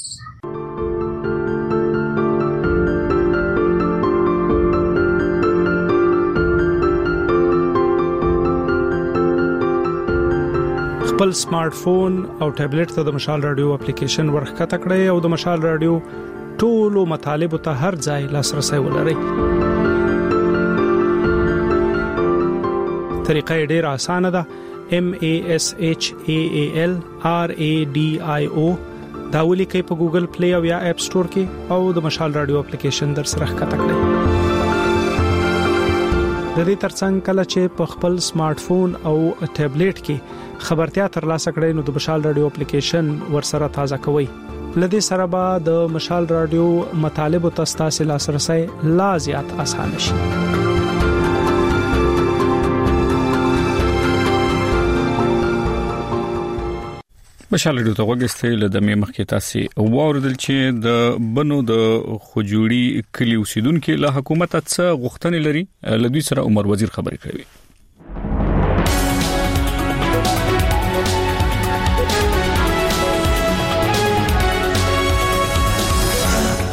خپل سمارټ فون او ټابلیټ ته د مشال رادیو اپلیکیشن ورخته کړئ او د مشال رادیو ټولو مطالب ته هر ځای لاسرسي ولرئ. طریقه ډیره اسانه ده. M A S H A A L R A D I O دا ولیکئ په ګوګل پلی او یا اپ سٹور کې او د مشال رادیو اپلیکیشن در سره ښکته کړئ. د دې ترڅنګ کله چې په خپل سمارټ فون او ټابلیټ کې خبرتیا ترلاسه کړئ نو د مشال رادیو اپلیکیشن ورسره تازه کوئ. لدې سره به د مشال رادیو مطالب او تاسو لاسرسي لا زیات اسانه شي. مشال رادیو ته وګورئ له د مخکې تاسو واوردل چې د بنو د خجوړي کلی اوسیدونکو له حکومت څخه غوښتنې لري. له دوی سره عمر وزیر خبرې کوي.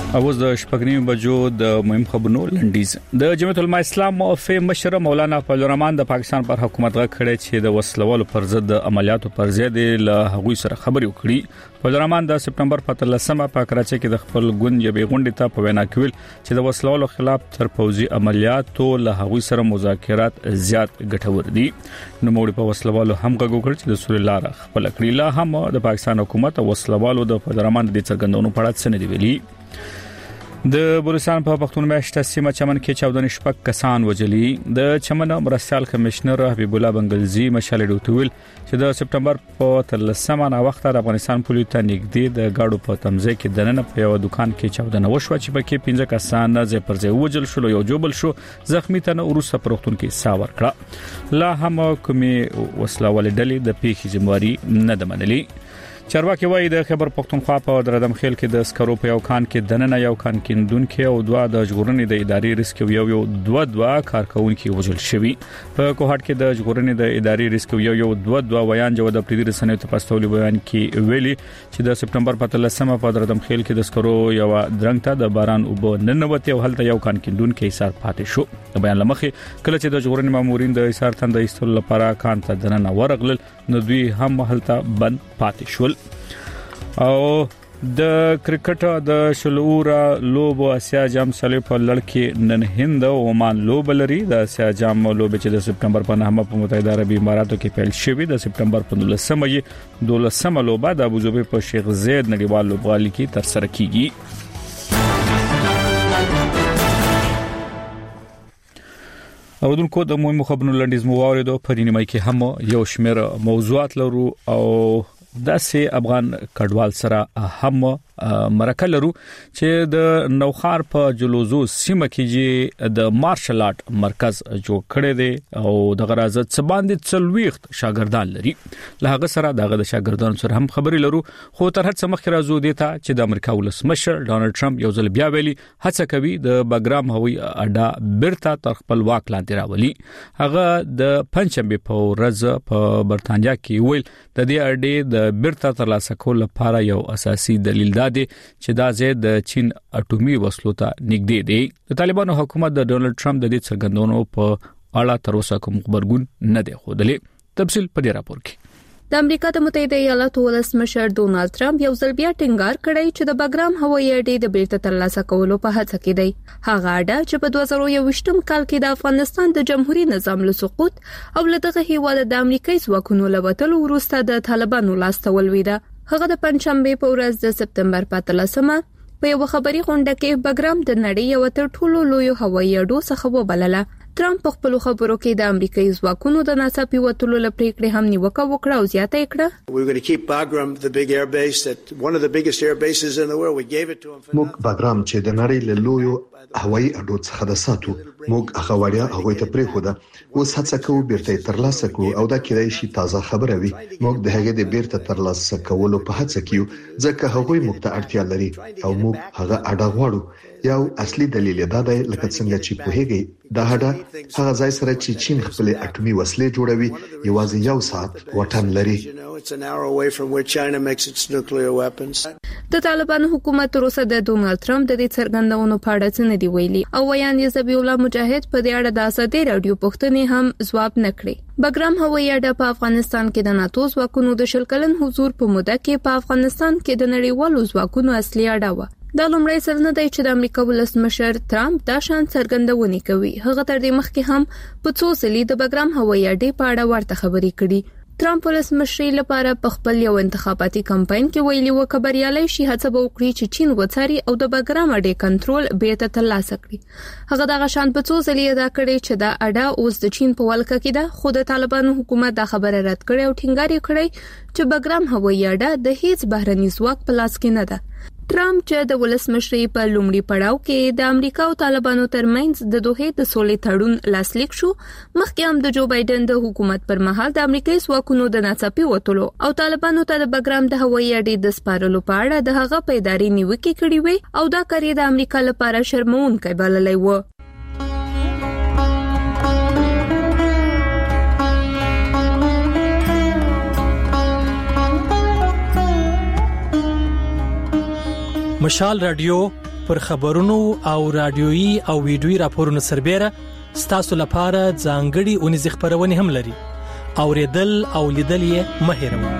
اوس د شپږنیم بجو د مهم خبرونو لنډیز. د جمعیت العلماء اسلام موفي مشر مولانا فضل الرحمن د پاکستان پر حکومت غږ کړی چې د وسلوالو پر ضد د عملیاتو پر ضد له هغوی سره خبرې وکړي. فضل الرحمن د سپټمبر په اتلسمه په کراچۍ کې د خپل ګوند یوې غونډې ته په وینا کې چې د وسلوالو خلاف تر پوځي عملیاتو له هغوی سره مذاکرات زیات ګټور دي. نو موږ په وسلوالو هم غږ وکړ چې د سولې لار خپل کړی. لا هم د پاکستان حکومت او وسلوالو د فضل الرحمن د څرګندونو په اړه څه نه دی ویلي. د بلوچستان په پښتون میاشت سیمه چمن کې چودن شپږ کسان وجلي. د چمن مرستيال کمشنر حبیب الله بنگلزی مشال ډوټویل چې د سپټمبر په تلسمه نا وخت د افغانستان پولیس ته نږدې د گاډو په تمځای کې دننه په یو دکان کې چودن وشو چې پکې پنځه کسان ځې پر ځای وجل شول. یو جوبل شو زخمی تنه ورسره پروختون کې ساور کړه. لا هم کومي وسلوال ډلې د پیښې ذمہواری نه د منلي. چارواکي وایي د خبر پختونخوا په دردم خیل کې د سکرو په یو کان کې دننه یو کان کې دون کې او دوا د ژغورنې د ادارې ریسک یو یو دوا دوا کارکونکو وجل شوی. په کوهټ کې د ژغورنې د ادارې ریسک یو یو دوا دوا ویان جو د پریدي رسنۍ ته پاستولي بیان کې ویلي چې د سپټمبر په تلسمه په دردم خیل کې د سکرو یو درنګ ته د باران او بننوتی او هلته یو کان کې دون کې ایثار پاتې شو. د بیان لمخې کله چې د ژغورنې مامورین د ایثار تند ایستلو لپاره کان ته دننه ورغلل نو دوی هم هلته بند پاتې شول. او د کرکټ د شلور لوب اسیا جام سلی په لړ نن هند او عمان لوب لري. د اسیا جام لوب چې د سپټمبر په نهمه په متحده عربی اماراتو کې پیل شوی. د سپټمبر په دولسمه یې دولسمه لوب د ابوظبي په شیخ زید نړیوال لوبغالي کې تر سره کیږي. او دونکو د مهمو خبرونو لنډیز مو واوریدو. په دې نیمه کې هم یو شمېر موضوعات لرو او داسې افغان کډوال سره هم مرکه لرو چې د نوخار په جلوزو سیمه کې د مارشل آرټ مرکز جوړ کړی دی او د غرازت سباندې څلويخت شاګردان لري. له هغه سره دغه د شاګردانو سره هم خبرې لرو. خو تر هڅه مخکې راځو دی ته چې د امریکا ولسمشر ډانلډ ټرمپ یو ځل بیا ویلي هڅه کوي د باګرام هوایي اډه بیرته تر خپل واک لاندې راولي. هغه د پنځمبه په ورځ په برتانیا کې ویل د دې اډې د بیرته ترلاسه کول لپاره یو اساسي دلیل دی چې دا زید د چین اټومي وسلو ته نږدې دی. د طالبانو حکومت د ډونلډ ټرمپ د دې څرګندونو په اړه تر اوسه کوم خبرګون نه دی خوده. تفصیل په دې راپور کې. د امریکا د متحده ایالاتو ولسمشر ډونالد ټرمپ یو ځل بیا ټینګار کړی چې د باګرام هوایي اډې د بیرته ترلاسه کولو په هڅه کې دی. هغه اډه چې په دوه زره یوویشتم کال کې د افغانستان د جمهوریت نظام له سقوط او له دغه هیواد د امریکایي ځواکونو له وټلو وروسته د طالبانو لاس ته ولوېده. هغه د پنځمبه په ورځ د سپټمبر په اتلسمه په یو خبري غونډه کې باګرام د نړۍ یو تر ټولو لوی هوایي اډو څخه وبلله. ټرمپ په خپل خبرو کې د امریکایي ځواکونو د ناڅاپي وټلو لپاره هم نیوکه وکړه او زیاته کړه. We're going to keep Bagram the big air base that one of the biggest air bases in the world. We gave it to them. موږ باګرام چې د نړۍ له لویو هوایي اډو څخه د ساتو موږ هغه وړیا هغه ته پرې خو دا اوس هڅه کوو بیرته ترلاسه کوو او دا کېدای شي تازه خبره وي. موږ د هغه د بیرته ترلاسه کولو په هڅه کې یو ځکه هغه موږ ته اړتیا لري او موږ هغه اډه غواړو. یو اصلي دلیل دا دی لکه څنګه چې په هغه د هډه هغه ځای سره چې چین خپل اټومي وسلې جوړوي یوازې یو ساعت وټن لري. د طالبانو حکومت تر اوسه د ډونالد ټرمپ د دې څرګندونو په اړه څه نه دی ویلي او ویان یې ذبیح الله مجاهد په دې اړه د ازادي رادیو پښتنې هم ځواب نکړي. باګرام هوایي اډه په افغانستان کې د ناتو ځواکونو د شلکلن حضور په موده کې په افغانستان کې د نړیوالو ځواکونو اصلي اډه و. دا لومړی ځل نه دی چې د امریکا ولسمشر ټرمپ دا شان څرګندونې کوي. هغه تر دې مخکې هم په څو ځلې د باګرام هوایي اډې په اړه ورته خبرې کړي. ټرمپ ولسمشر لپاره په خپل یو انتخاباتي کمپاین کې ویلي و خبريالي شي هڅه وکړي چې چین وڅاري او د باګرام اډې کنټرول بیرته ترلاسه کړي. هغه دغه شان په څو ځلې ادا کړي چې دا اډه اوس د چین په ولکه کې ده. خو د طالبانو حکومت دا خبره رد کړي او ټینګار کړي چې باګرام هوایي اډه د هیڅ بهرني ځواک په لاس کې نه ده. ټرمپ چې د ولسمشرۍ په لومړي پړاو کې د امریکا او طالبانو ترمنځ د دوه د سولې تړون لاسلیک شو، مخکې هم د جو بایدن د حکومت پر مهال د امریکایي ځواکونو د ناڅاپي وټلو او طالبانو ته د باګرام د هوایي اډې د سپارلو په اړه د هغه په ادارې نیوکه کړې وي او دا کار د امریکا لپاره شرمونکی بللی و. مشال رادیو پر خبرونو او رادیويي او ویډیويي راپورونو سربېره ستاسو لپاره ځانګړي اونیز خبرونه هم لري. اوریدل او لیدل یې مه هېروئ.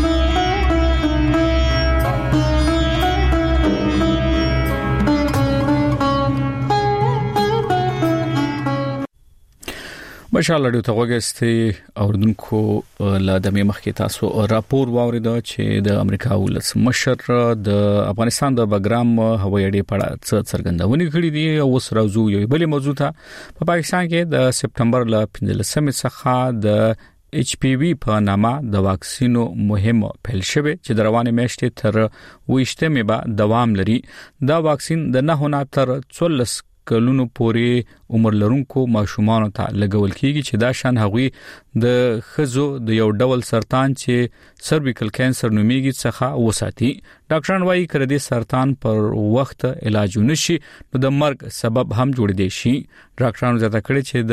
مشال اړیو ته وګورئ اوردونکو له دمه مخکې تاسو راپور واوریدا چې د امریکا ولس مشر د افغانستان د بګرام هوایي اډې په اړه څرګندونې کړې دي او اوس راځو یو بل موضوع ته. په پاکستان کې د سپټمبر ل پنځلسمې څخه د ایچ پی وی په نامه د واکسینو مهم پیل شوه چې د روانې میاشتې تر ویشتمې به دوام لري. دا واکسین د نه نه تر څوارلس کلونو پورې عمر لرونکو ماشومانو ته لګول کیږي چې دا شان هغوی د خزو د یو ډول سرطان چې سرویکل کانسر نومیږي څخه وساتي. ډاکټران وايي کړه دې سرطان پر وخت علاج ونشي نو د مرګ سبب هم جوړ دی شي. ډاکټرانو زیاته کړي چې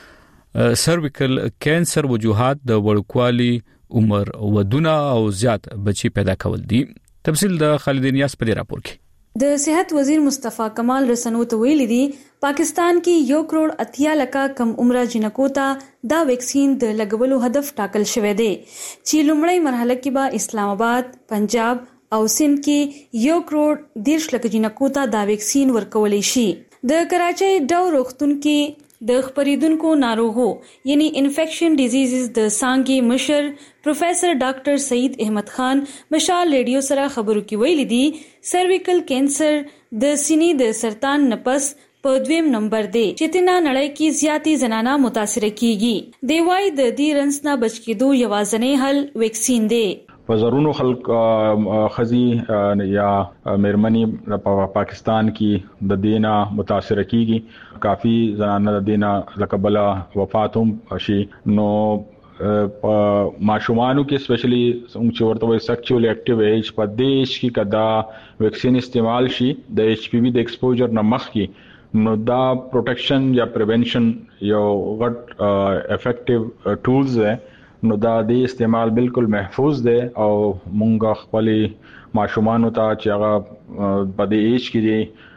د سرویکل کانسر وجوهات د وړوکوالي عمر ودونه او زیات بچي پیدا کول دي. تفصیل د خالد نیاز په راپور کې. د صحت وزیر مصطفی کمال رسنو ته ویلي دي پاکستان کې یو کروڑ اتیا لکه کم عمره جنکو ته دا ویکسین د لګولو هدف ټاکل شوی دی چې لومړی مرحله کې به اسلام آباد، پنجاب او سند کې یو کروڑ دیرش لکه جنکو ته دا ویکسین ورکولې شي. د کراچۍ ډاو روغتون کې د خپریدونکو ناروغو یعنی انفیکشن ډیزیزز د سانګي مشر پروفیسر ډاکټر سعید احمد خان مشال ریډیو سره خبرو کې ویلي دي سرویکل کانسر د سینې د سرطان نپس په دویم نمبر دی چې تینا نړۍ کې زیاتی زنانه متاثر کیږي. دی وايي د دې رنس نه بچ کېدو یوازینی حل ویکسین دی. په زرونو خلک خزي یا مېرمنې په پاکستان کې د دینه متاثر کیږي. کافی زنانه د دینه لقبلا وفات هم شي. نو په ماشومانو کې سپیشلی چې ورته وایي سیکچوال اکټیو ایج په دیش کې کدا ویکسین استعمال شي د ایچ پی وی د ایکسپوجر نه مخکې نو دا پروټیکشن یا پریونشن یو غټ افیکټیو ټولز دی. نو دا د استعمال بالکل محفوظ دی او مونږ خپل ماشومان ته چې هغه په دې ایج کې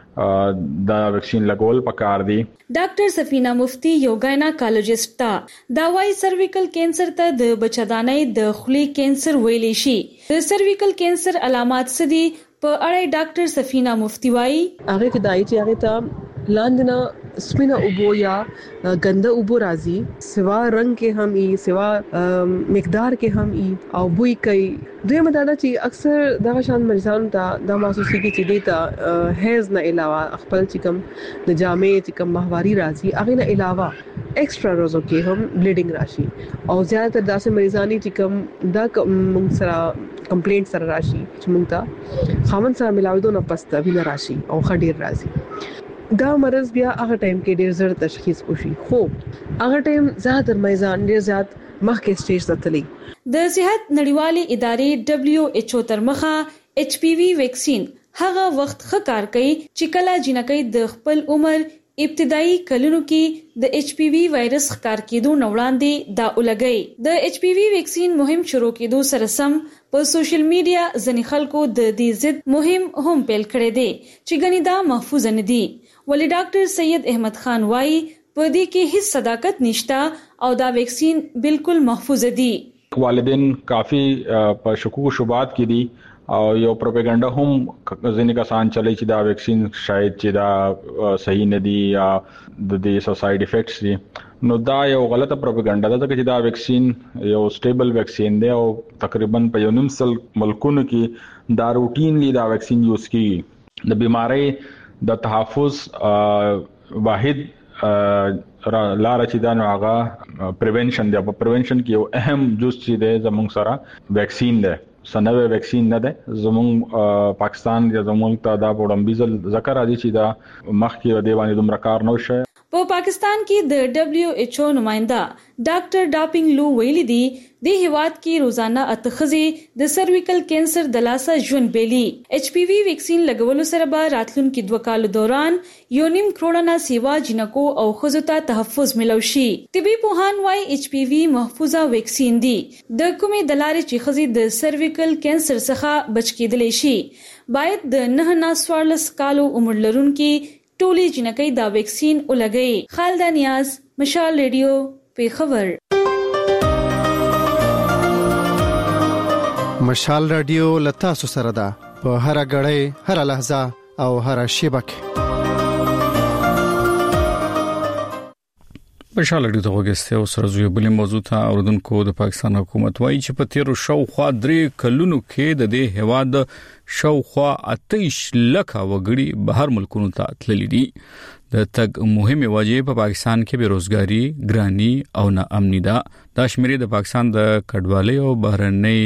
دي دا ویکسین لګول پکار دي. ډاکټر سفینه مفتی یو گایناکالوجست تا دا وايي سرویکل کانسر ته د بچدانۍ د خولي کانسر ویلې شي. د سرویکل کانسر علامات څه دي په اړه ډاکټر سفینه مفتی وايي هغه کې دای چې هغه ته لاندنه سپینه اوبو یا ګنده اوبو راځي سوا رنگ کې هم ای سوا مقدار کې هم ای او بوی کوي. دوی مدادا چې اکثر دغه شان مریضانو ته د محسوسي کې چې دیتا هیز نه علاوه خپل چې کوم د جامع چې کوم ماهواري راځي هغه نه علاوه ایکسترا روزو کې هم بلیډینګ راشي او زیاتره داسې مریضانی چې کوم دا موږ سره کمپلینټ سره راشي چې موږ ته خامن سره ملاوي نه پسته وینه راشي او خډیر راځي. دا مرض بیا هغه ټایم کې ډیر زر تشخیص وشي خو هغه ټایم زیاتره مریضان ډیر زیات مخکې سټیج ته تللی. د صحت نړیوالې ادارې دبليو ایچ او تر مخه ایچ پی وی ویکسین هغه وخت ښه کار کوي چې کله جنکۍ د خپل عمر ابتدایي کلونو کې د ایچ پی وی وایرس ښکار کېدو نه وړاندې دا ولګي. د ایچ پی وی ویکسین مهم شروع کېدو سره سم په سوشل میډیا ځنې خلکو د دې ضد مهم هم پیل کړی دی چې ګنې دا محفوظ نه دي. ولی ډاکټر سید احمد خان وايي په دې کې هیڅ صداقت نشته او دا ویکسین بالکل محفوظ دي. والدین کافی په شکوک و شبهات کې دي او یو پروپاګاندا هم ځینې کسان چلی چې دا ویکسین شاید چې دا صحیح نه دی یا د دې ساید افیکټس دي. نو دا یو غلطه پروپاګاندا ده چې دا ویکسین یو سټیبل ویکسین دی او تقریبا په یو نیم سل ملکونو کې دا روټینلی دا ویکسین یوز کیږي. د بیماری د تحفظ واحد لار چې دا نو هغه پریونشن دی. په پریونشن کې یو اهم جز چې دی زموږ سره ویکسین دی. سنوي ویکسین نه ده زموږ پاکستان یا زموږ ته دا وړاندیز ذکر راځي چې دا مخکې د باندې دومره کار نه وشي. په پا پاکستان کې د دبليو ایچ او نمائنده ډاکټر ډاپینګ لو ویلي دي د هیواد کې روزانه اتخذي د سرویکل کینسر د لاسه ژوند بیلي. ایچ پی وی ویکسین لګولو سره به راتلونکي دوه کال دوران یو نیم کروڑه نه سیوا جنکو او خزو ته تحفظ ملو شي. طبي پوهان وايي ایچ پی وی محفوظه ویکسین دي د کومې د لارې چې خزي د سرویکل کینسر څخه بچ کېدلی شي. باید د نه نه سوارلس کالو عمر لرونکي ټولي جنکۍ دا ویکسین ولګي. خالد نیاز، مشال ریډیو، پیښور. مشال رادیو لتا سو سره ده په هر غړې هر لحظه او هر شیبه کې. مشال رادیو ته وګورئ او سره یو بل موضوع ته اوردونکو د پاکستان حکومت وایي چې په تیرو شاوخوا درې کلونو کې د دې هواد شاوخوا اتش لکه وګړي بهر ملکونو ته تللي دي. د تګ مهمه وجې په پاکستان کې بیروزګاری، ګرانی او ناامني ده. دا شمیرې د پاکستان د کډوالۍ او بهرنۍ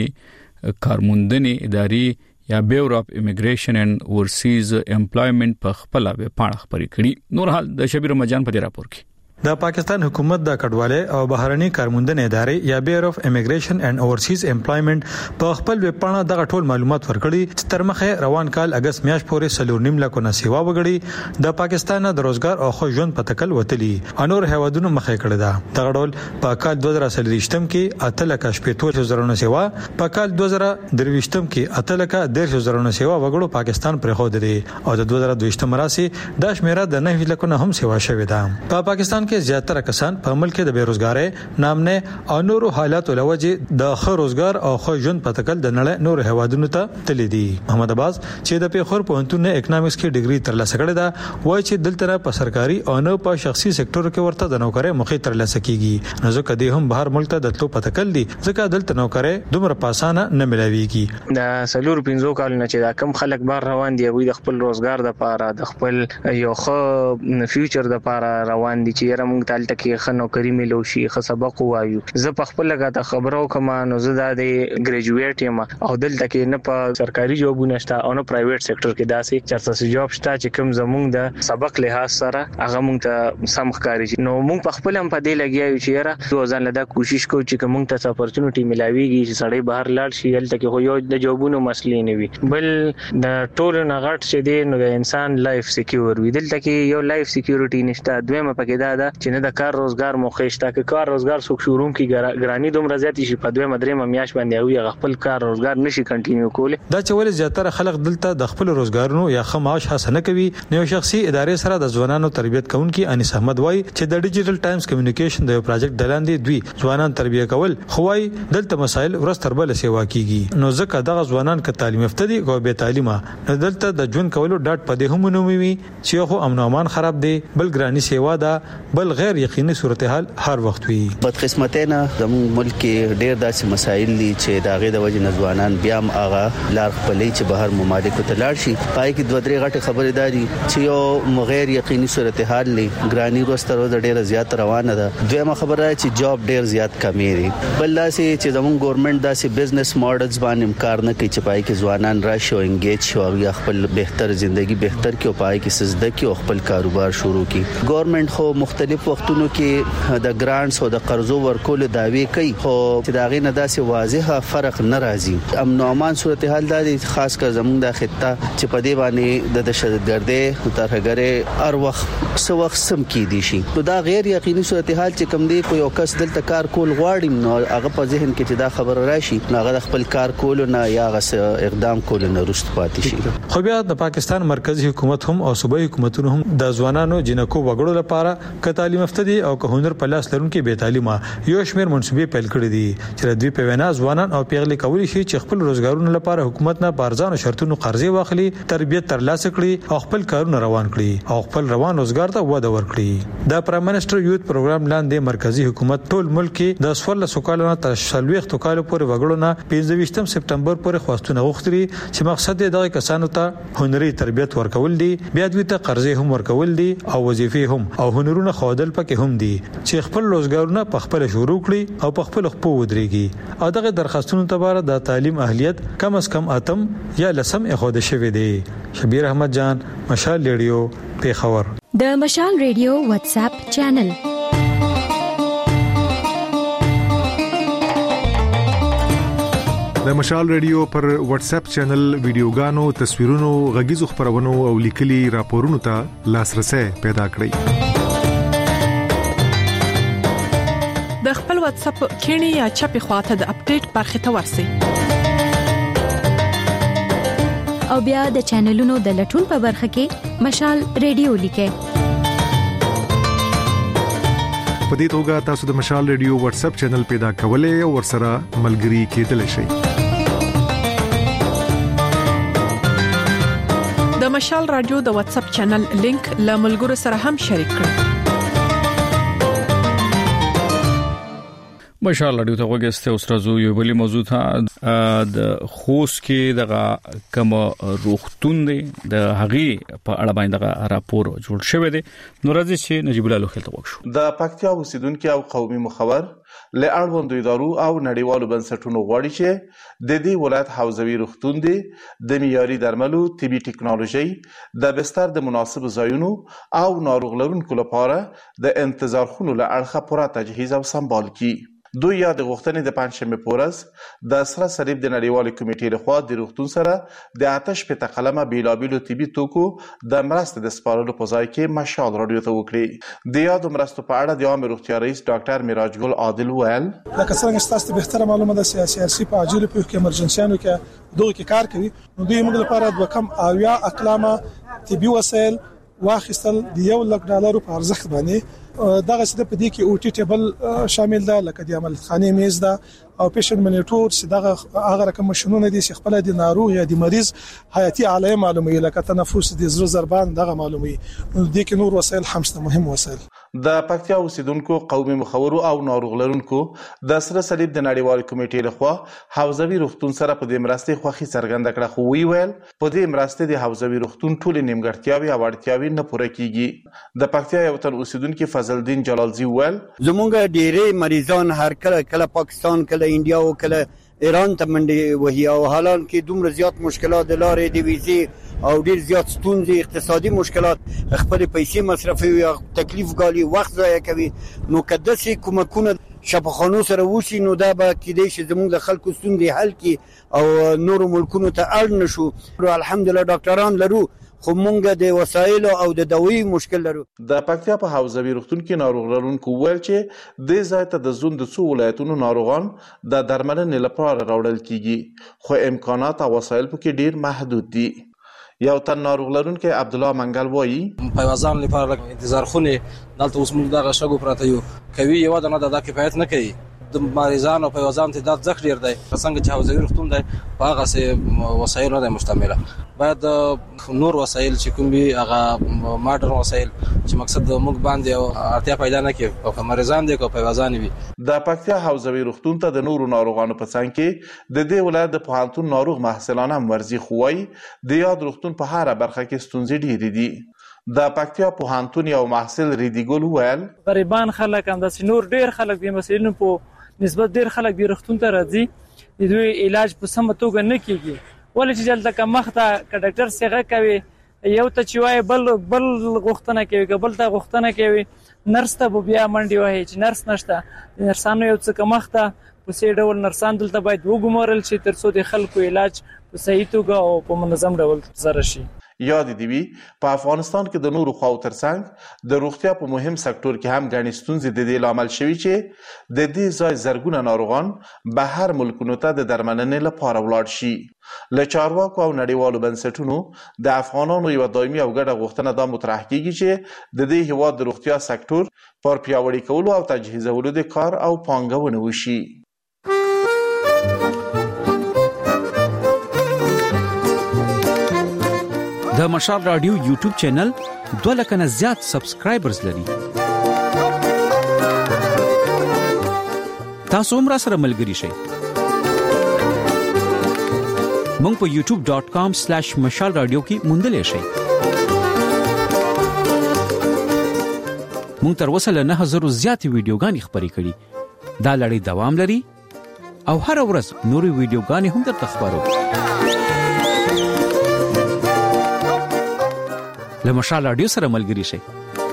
کارموندنې ادارې یا بیورو اف امیګریشن اینڈ اورسیز امپلایمنٹ په خپل ویب پاڼه خبرې کړي. نور حال د شبیر مجان په دې راپور کې د پاکستان حکومت د کډوالۍ او بهرنۍ کارموندنې ادارې یا بیورو اف امیګریشن اینڈ اورسیز امپلایمنٹ په خپل ویب پاڼه دغه ټول معلومات ورکړي چې تر مخه روان کال اگست میاشت پورې سلور نیم لکه نه سیوا وګړي د پاکستان د روزګار او خو ژوند په تکل وتلی انور هوادونو مخه کړی دا. دغه ډول په کال دوه زره سلويشتم کې اته لکه شپږ زره نه سیوا، په کال دوه زره درويشتم کې اته لکه ډیر زره نه سیوا وګړو پاکستان پر خو دري او د دوه زره دوه یم راسي د شمیره د نه لکه نه هم سیوا شوې ده. په پاکستان کې زیاتره کسان په ملک کې د بیروزګاری، نامنه او نورو حالاتو لوجه د خو روزګار او خو ژوند په تکل د نړۍ نور هوادونو ته تللی دي. محمد عباس چې د پیښور پوهنتون نه اکونومکس کې ډیګري ترلاسه کړې ده وایي چې دلته په سرکاري او نه په شخصي سکتور کې ورته د نوکرۍ مخې ترلاسه کیږي. نو ځکه د هم بهر ملک ته د تلو په تکل دي ځکه دلته نوکرۍ دومره پاسانه نه ملاويږي. د سلور پنځو کال نه چې دا کم خلک بهر روان دي وي د خپل روزګار د پاره د خپل یو خو فیوچر د پاره روان دي چې رم تالته کې خنو کری ملو شي خ سبق وایو. زه په خپل لګا خبرو کوم نو زه د ګریجویټ یم او دلته کې نه په سرکاري جوبونه شته او نه پرایویټ سېکټر کې داسې چرته جوب شته چې کوم زمونږ د سبق لحاظ سره هغه مونږ ته سم ښکاري. نو مونږ په خپل هم په دې لګیایو چې را دوزان لدا کوشش کوو چې مونږ ته اپورتونټی ملاويږي چې سړی بهر لاړ شي دلته کې خو یو د جوبونو مسلې نه وي بل د ټول نه غټ چې دی نو د انسان لایف سکیور وي. دلته کې یو لایف سکیورټی نشته. دویمه پکې دا ده چې نه د کار روزګار موخېشته کې کار روزګار څوک شروع کی ګرانی دومره زیات شي په دوه مدرې میاش باندې او خپل کار روزګار نشي کنټینیو کوله. دا چې ول زیاتره خلک دلته د خپل روزګارونو یا خماش حسنه کوي. نو شخصي ادارې سره د ځوانانو تربیت کوونکي انیس احمد وای چې د ډیجیټل ټایمز کمیونیکیشن د یو پروجیکټ دلاندې دوی ځوانان تربیت کول خوای دلته مسایل ورستر بل سیوا کیږي. نو ځکه دغه ځوانان ک تعلیم یافته دي او به تعلیمه نو دلته د ژوند کولو ډاټ پدې هم نومي چې خو امن او امان خراب دي بل ګرانی سیوا ده بل غیر یقیني صورتحال هر وخت وي. بدقسمتانه زموږ ملک کې ډېر داسې مسایل دي چې داغه د وجه نځوانان بیا هم هغه لار خپلې چې بهر ممالکو ته لاړ شي. پای کې دوه درې غټه خبرې داري چې یو غیر یقیني صورتحال لې ګرانی روسترو د ډېر زیات روانه ده. دویمه خبره چې جاب ډېر زیات کمی دي. بل داسې چې زموږ ګورنمنت داسې بزنس ماډلز باندې کار نه کوي چې پای کې ځوانان راشي او انګیج شي او خپل بهتر ژوندۍ بهتر کې او پای کې سزده کې او خپل کاروبار شروع کړي. ګورنمنت خو مختلف وختونو کې د ګرانټس او د قرضو ورکول داوی کوي خو چې دا غي نه داسې واضحه فرق نه راځي. امن او امان صورتحال د خاص کر زموږ د خطه چې په دې باندې د دهشتګردۍ او ترهګرۍ هر وخت سو وخت سم کې دي شي. نو دا غیر یقیني صورتحال چې کوم دی کو یو کس دلته کار کول غواړي نو هغه په ذهن کې چې دا خبر راشي نو هغه خپل کار کول نه یا غس اقدام کول نه رست پاتې شي. خو بیا د پاکستان مرکزی حکومت هم او صوبایي حکومتونو هم د ځوانانو جنکو وګړو لپاره ک تعلیم یافته دي او که هنر په لاس لرونکي به تعلیمه یو شمیر منسوبې پیل کړې دي چې د دوی په وینا ځوانان او پیغلي کولی شي چې خپل روزګارونو لپاره حکومت نه بارزانه شرطونو قرضې واخلي تربیت ترلاسه کړي او خپل کارونه روان کړي او خپل روان روزګار ته وده ورکړي. د پرایم منسٹر یوت پروګرام لاندې مرکزی حکومت ټول ملک کې د سوال سوکالونو تر شلويخ توکالو پورې وګړو نه پنځه سپتمبر پورې خواستونه غوښتري چې مقصد یې دغه کسانو ته هنري تربیت ورکول دي بیا دوی ته قرضې هم ورکول دي او وظیفې هم او هنرونه خودل پکې هم دي چې خپل روزګارونه په خپل شروع کړي او په خپل خپل ودرېږي. او دغه درخواستونو لپاره د تعلیم اهلیت کم از کم اتم یا لسم اخوده شوی دی. شبیر احمد جان، مشال ریډیو، پیښور. د مشال ریډیو واتس اپ چینل. د مشال ریډیو پر واتس اپ چینل ویډیوګانو، تصویرونو، غږیزو خبرونو او لیکلي راپورونو ته لاسرسي پیدا کړئ. د خپل واتس اپ کینی یا چپی خواته د اپډیټ برخه ته ورسی او بیا د چینلونو د لټون په برخه کې مشال ریډیو لیکئ. په دې توګه تاسو د مشال ریډیو واتس اپ چینل پیدا کولای او ورسره ملګري کېدلی شئ. د مشال رادیو د واتس اپ چینل لینک له ملګرو سره هم شریک کړئ. مشال رادیو ته وګورئ اوس راځو یو بلی موضوع ته د خوست کې دغه کوم روختون دی د هغي په اړه باندې راپور جوړ شوی دی. نو راځي چې نجیب الله لوخل ته وښو. د پکتیا اوسیدونکو او قومي مخور له اړوندو ادارو او نړیوالو بنسټونو غواړي چې د دې ولایت حوزوي روختون دی د معیاري درملو، طبي ټکنالوژي، د بستر د مناسب ځایونو او ناروغ لرونکو لپاره د انتظار خونو له اړخه پوره تجهیز او سمبال کړي. دوی یا د غوښتنې د پنځشنبه پورز د سره صلیب د نړیوالې کمیټې لخوا د روغتون سره د آتش په تقلمه بیلابیلو طبي توکو د مرستې د سپارلو په ځای کې مشال رادیو ته وکړي. د یاد مرستو په اړه د عام روغتیا رئیس ډاکټر میراج ګل عادل ویل لکه څنګه ستاسو به تر معلومه ده سیاسي ارسي په عاجل په کې امرجنسيانو کې دوی کې کار کوي. نو دوی موږ لپاره د کم اویا اقلامه طبي وسایل واخیستل د یو لک ډالرو په ارزښت باندې. دغه څه په دې کې او ټي ټیبل شامل ده، لکه د عمل خانه میز ده او پیشن منیټور چې دغه هغه رقم ماشينونه دي چې خپل د ناروغ یا د مریض حیاتي علایم معلومي، لکه تنفس، د زړه ضربان دغه معلومي. نو د کې نور وسایل هم شته، مهم وسایل. د پکتیا اوسیدونکو، قومي مخورو او ناروغ لرونکو د سره صلیب د نړیوال کمیټې لخوا حوزوي روغتون سره په دې مرستې خوخي څرګنده کړه، خو وی ویل په دې مرستې د حوزوي روغتون ټول نیمګړتیاوي او اړتیاوي نه پوره کیږي. د پکتیا یو تن اوسیدونکو فضل الدین جلالزی ویل زمونږ ډېرې مریضان هر کله کله پاکستان، کله انډیا او کله ایران ته منډي وهي او حالان کې دومره زیات مشکلات د لارې د ویزې او ډېر زیات ستونزې، اقتصادي مشکلات، خپل پیسې مصرفوي او تکلیف ګالي، وخت ضایع کوي. نو کده سي کومکونه شفاخانو سره وشي نو دا به کېدای شي زموږ د خلکو ستونزې حل کړي او نورو ملکونو ته اړ نشو. الحمدلله ډاکټران لرو خو مونږ د وسایل او د دوی مشکل لرو. د پکتیا په حوزوي روغتون کې ناروغ لرونکو ویل چې د ځای ته د زوند د څو ولایتونو ناروغان د درملنې لپاره راوړل کیږي، خو امکانات او وسایل پکې ډیر محدود دي. یو تن ناروغ لرونکو عبد الله منګل وایي پیوازان لپاره انتظار خونه دلته اوس موږ دغه شګو پراته یو کوي یو د نه د کفایت نه کوي. د مریضانو په وزن تعداد ځکه ډیر دی، څنګه چې حوزوي روغتون دی په هغه سه وسایل نه مشتمله. باید نور وسایل چې کوم وي هغه ماډرن وسایل چې مقصد موږ باندې اړتیا پیدا نه کوي او مریضان دي کو په وزن وي. د پکتیا حوزوي روغتون ته د نورو ناروغانو په څنګ کې د دې ولایت د پوهنتون ناروغ محصلان هم ورزي خوای د یاد روغتون په هر برخه کې ستونزې ډېرې دي. د پکتیا پوهنتون یو محصل ریدیګل ویل غریبان خلک هم د نور ډیر خلک د مسلینو په نسبت ډیر خلک د روغتون ته راځي، د دوی علاج په سم توګه نه کیږي. ولې چې دلته کوم مخته ک ډاکټر څنګه کوي یو ته چې وای بل بل غوښتنه کوي، بل ته غوښتنه کوي، نرس ته بیا منډي وای چې نرس نشته. نرسانو یو څه کوم مخته په سي ډول نرسان دلته باید وګمارل شي ترڅو د خلکو علاج په صحیح توګه او په منظم ډول ترسره شي. یاد دی وی په افغانستان کې د نورو خواو ترڅنګ د روغتیا په مهم سکتور کې هم غني ستونزې د دې لامل شوي چې د دې ځای زرګونه ناروغان بهر ملکونو ته د درملنې لپاره ولاړ شي. له چارواکو او نړیوالو بنسټونو د افغانانو یو دایمي او ګډه غوښتنه دا مطرح کیږي چې د دې هیواد د روغتیا سکتور پر پیاوړي کولو او تجهیزولو د کار او پانګونه وشي. د مشال رادیو یوټیوب چینل دوه لک نه زیات سبسکرایبرز لري. تاسو هم را سره ملګري شئ. مونږ په یوټیوب ډاٹ کام سلیش مشال رادیو کې موندلې شئ. مونږ تر اوسه له نه هزار زیات ویډیوګانې خبرې کړې. دا لړۍ دوام لري او هر ورځ نورې ویډیوګانې هم درته خبرو. له مشال رادیو سره ملګري شئ.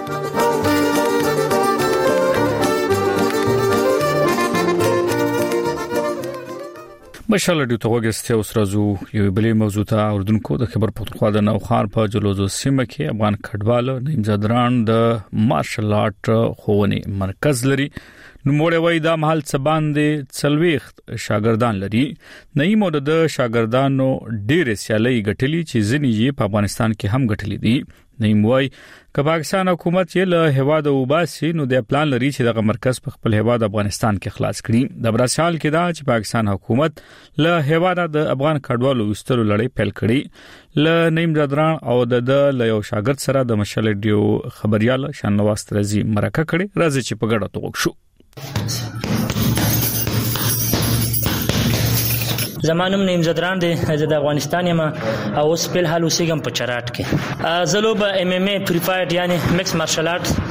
مشال رادیو ته وګورئ اوس راځو یو بلې موضوع ته اردوونکو د خبر پختونخوا د نوخار په جلوزو سیمه کې افغان کډوال نیمزادران د مارشل آرټ ښوونې مرکز لري. نو موږ وایي دا محل څه باندې څلويخت شاګردان لري. نیم د شاګردانو ډېر سیالي غټلي چې ځنی یې په افغانستان کې هم غټلي دي. نیم وایي که پاکستان حکومت یې له هواد او باسي نو د پلان لري چې دغه مرکز په خپل هواد افغانستان کې خلاص کړي. د براسال کې دا چې پاکستان حکومت له هواد د افغان کډوالو وستلو لړۍ پیل کړي. ل نیم زادران او د له یو شاګرد سره د مشال ډیو خبريال شانواز ترزي مرکه کړي. راځي چې په ګډه توګه شو. زمانم نیم زدران دی د افغانستان یم او اوس په حال اوسېږم په چراټ کې. زلو به ام ام ای پری فایټ یعنی میکس مارشل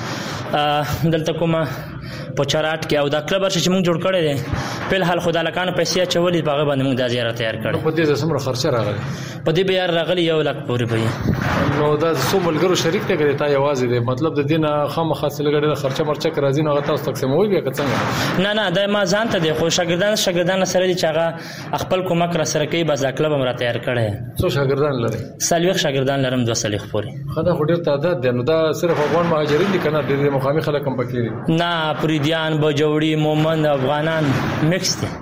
آرټس دلته کومه په چراټ کې او دا کلب چې موږ جوړ کړی دی په حال خدای لکانه پیسې چولې په هغه باندې موږ د زیارت تیار کړی. په دې زمره خرچه راغلی په دې بیا راغلی یو لک پورې به نو دا څو ملګرو شریک ته کړی تا یوازې دی مطلب د دینه خامخا سلګړې د خرچه مرچه راځي نو هغه تاسو تقسیموي بیا څنګه؟ نه نه دا ما ځان ته دی خو شاګردان شاګردان سره دي چې هغه خپل کومک را سره کوي بس کلب هم را تیار کړی. څو شاګردان لري؟ سلويخ شاګردان لرم دوه سلیخ پورې. خدای خو ډیر تعداد دی نو دا صرف افغان مهاجرین دي کنه د مقامي خلک هم پکې دي؟ نه پریدیان بجوړي مومن افغانان میکس دي.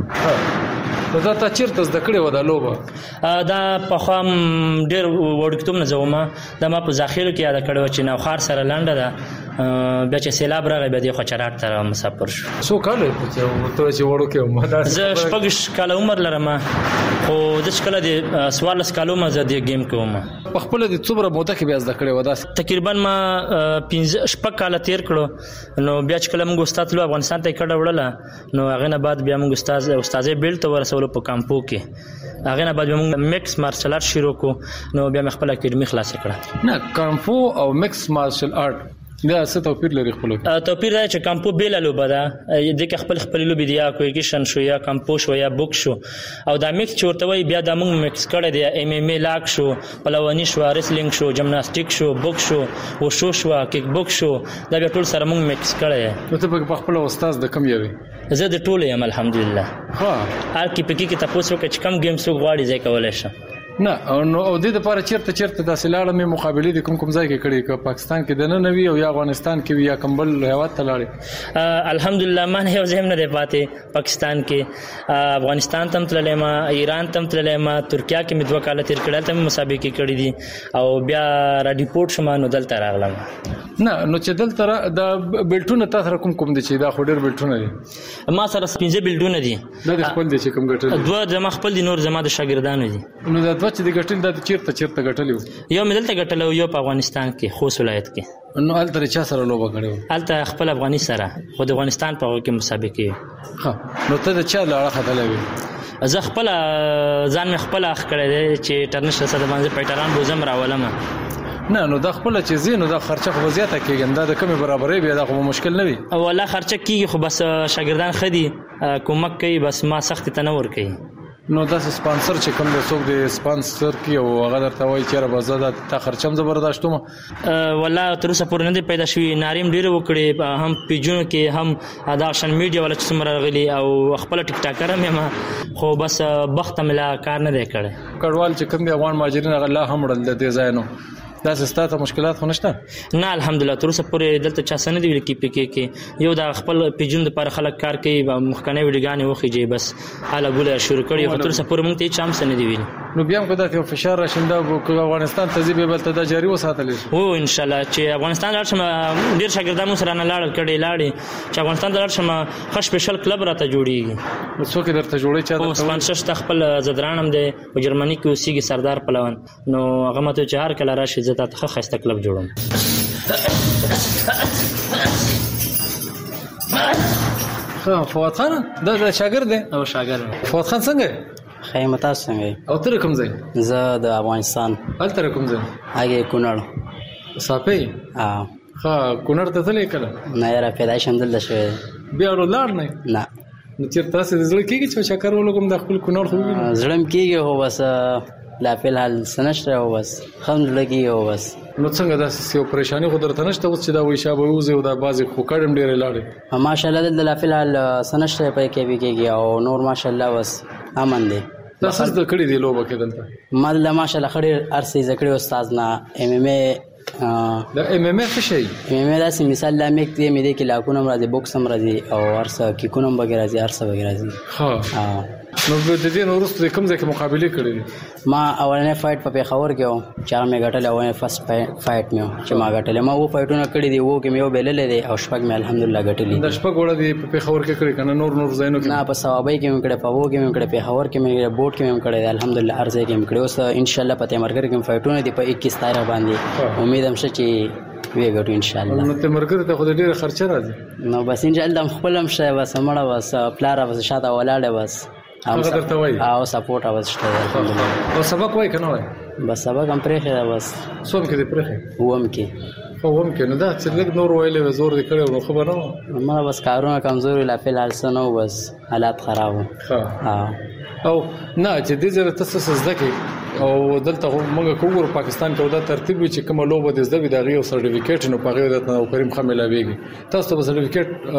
دا تا چیرته زده کړې و دا لوبه؟ دا په خام ډېر وړکتوب نه زومه دا ما په ذخیره کې یاد کړو چې نوخار سره لنډه ده بیا چې سیلاب راغی بیا د خچرات ته مسافر شو. څو کال ته چې وړو کې ما دا زه شپږ کال عمر لرم خو د څکله د سوالس کالو ما زه د گیم کوم. په خپل د څومره موده کې بیا زده کړې و دا؟ تقریبا ما پنځه شپږ کال تیر کړو نو بیا چې کله موږ استاد لو افغانستان ته کډه وړله نو هغه نه بعد بیا موږ استاد استادې بیل ته ورسول په کامپو کې هغه نه بعد موږ میکس مارشل آرټ شروع کو نو بیا مې خپل اکیډمي خلاص کړه. نه کامپو او میکس مارشل آرټ دا څه توپیر لري خپل؟ توپیر دا چې کامپو بیل لوبه ده د کې خپل خپل لوبي دی یا کوېګیشن شو یا کامپو شو یا بوک شو او دا میکس چورته وي بیا د موږ میکس کړه دی ام ام ای لاک شو پلوانی شو ریسلینګ شو جمناستیک شو بوک شو او شو شو کیک بوک شو دا بیا ټول سره موږ میکس کړه. نو ته په خپل استاد د کم یوي؟ زه د ټولو یم الحمدلله. ها هر کی پکې کې تاسو کې کم گیم سو غواړي ځای کولای شم. نه نو او د لپاره چیرته چیرته د سلاله مې مقابله د کوم کوم ځای کې کړي ک پاکستان کې د نه نوي او یا افغانستان کې یا کمبل هیواد ته لاړې؟ الحمدلله ما نه یو ځای نه دی پاتې پاکستان کې افغانستان تم تللې ما ایران تم تللې ما ترکیه کې مې دوه کال تیر کړل ته مسابقه کړې دي او بیا را ډیپورت شوم نو دلته راغلم. نه نو چې دلته د بیلټونه تاسو کوم کوم دي چې دا خو ډېر بیلټونه دي؟ ما سره پنځه بیلټونه دي. دا خپل دي چې کوم ګټل؟ دوه د ما خپل دي نور زما د شاګردانو دي. نو دا دوه چې د ګټل د چیرته چیرته ګټلیو؟ یو مې دلته ګټلو یو په افغانستان کې خوست ولایت کې. نو هلته چا سره لوبه کړې؟ هلته خپل افغاني سره خو د افغانستان په هغه کې مسابقه. ها نو ته د چا لاړه خدلې وي؟ زه خپل ځان مې خپل اخ کړی دی چې انټرنیشنل سره باندې پټران بوزم راولم. نه نو دا خپل چې زینو دا خرچه خو زیاته کېږي دا د کمی برابرې بیا دا خو مشکل نه وي. والله خرچه کېږي خو بس شاګردان خدي کومک کوي بس ما سخت تنور کوي. نو دا سپانسر چې کوم د څوک د سپانسر کی او هغه درته وایي چې را بزاده تا خرچم زبرداشت وم؟ والله تر اوسه پورې نه دی پیدا شوی. ناریم ډیر وکړي هم پیجونو کې هم د اکشن میډیا ولا چې څومره غلي او خپل ټیک ټاکر هم خو بس بخت ملا کار نه دی کړی. کډوال چې کوم د افغان مهاجرین هغه لا هم ړل د دې ځای نو دا ستاسو مشکلات خو نشته؟ نه الحمدلله تر اوسه پورې دلته چا سن دی ویل کې پکې کې یو دا خپل پیجن د پر خلک کار کوي مخکنه ویډیوګانې وخیږي بس حاله ګوله شروع کړي خو تر اوسه پورې مونږ ته چا سن دی ویل. نو بیا هم کدا ته فشار راشنده افغانستان ته ځي به بل ته د جاری وساتل او ان شاء الله چې افغانستان لاړ شم ډیر شاګردانو سره نه لاړ کړي لاړې چې افغانستان لاړ شم خش سپیشل کلب راته جوړیږي. نو څوک درته جوړي چا او سپانسر خپل زدرانم دی په جرمني کې اوسېږي سردار پلوان نو هغه ماته چې هر کله راشي زه ته خسته کلب جوړم. ها فواد خان دا د شاګرد دی او شاګرد فواد خان څنګه خیمه تاسو څنګه او تر کوم ځای؟ زه د افغانستان. ال تر کوم ځای؟ هغه کونړ. صافي؟ ها ها کونړ ته تلې کله؟ نه یاره پیدا شم دلته شوی. بیا ورولار نه؟ نه. نو چیرته تاسو د زړه کېږي چې شکر ولګم د خپل کونړ خو زړم کېږي هو بس لا فی الحال سنشته هو بس خم لګي هو بس نو څنګه دا څه پریشانی خو درته نشته اوس چې دا وې شابه وزي او دا بازي خو کډم ډېر لاړې ماشاءالله د لا فلحال سنشته پې کې وی کېږي او نور ماشاءالله وس امن دي تاسو د کړي دی لوبه کې دلته ما د ماشاءالله خړې ارسي زکړې استاد نه ام ام ای دا ام ام ای څه شي ام ام ای دا سم مثال لا میک دی مې دې کې لاکونه مرادي بوکس هم راځي او ارسه کې کونم وغیرہ راځي ارسه وغیرہ راځي ها نو د دې نو وروسته کوم ځای کې مقابله کړې ما اولنې فایټ په پیښور کې و چې مې غټل اولنې فرست فایټ مې چې ما غټل ما وو فایټونه کړې دي وو کې مې یو بللې دي او شپږ مې الحمدلله غټلې د شپږ وړه دي په پیښور کې کړې کنه نور نور ځایونو کې نه په ثوابای کې مې کړې په وو کې مې کړې پیښور کې مې بوټ کې مې کړې الحمدلله ارزه کې مې کړې اوس ان شاء الله په تمرګر کې فایټونه دي په اکیس تاریخ باندې امید هم چې وی ګټو ان شاء الله نو تمرګر ته خو ډېر خرچه راځي نو بس ان شاء الله خپل هم شای بس مړه بس پلار بس شاته ولاړه بس هغه درته وای او سپورټ اوسته الحمدلله او سبق وای کنه وای بس سبق هم پرې خره بس څوم کې دې پرې ووم کې خو ووم کې نه دا چې لګ نور وایلې زور دې کړو نو خبر نه ما بس کارونه کمزوري لا فل حال سنو بس حالات خراب ها او نه چې دې زره تاسو زده کې او دلته موږ کوور پاکستان کې دا ترتیب چې کوم لوبه د زده وي دا غي او سرټیفیکیټ نو پغه د نو کریم خان ملاويږي تاسو به سرټیفیکیټ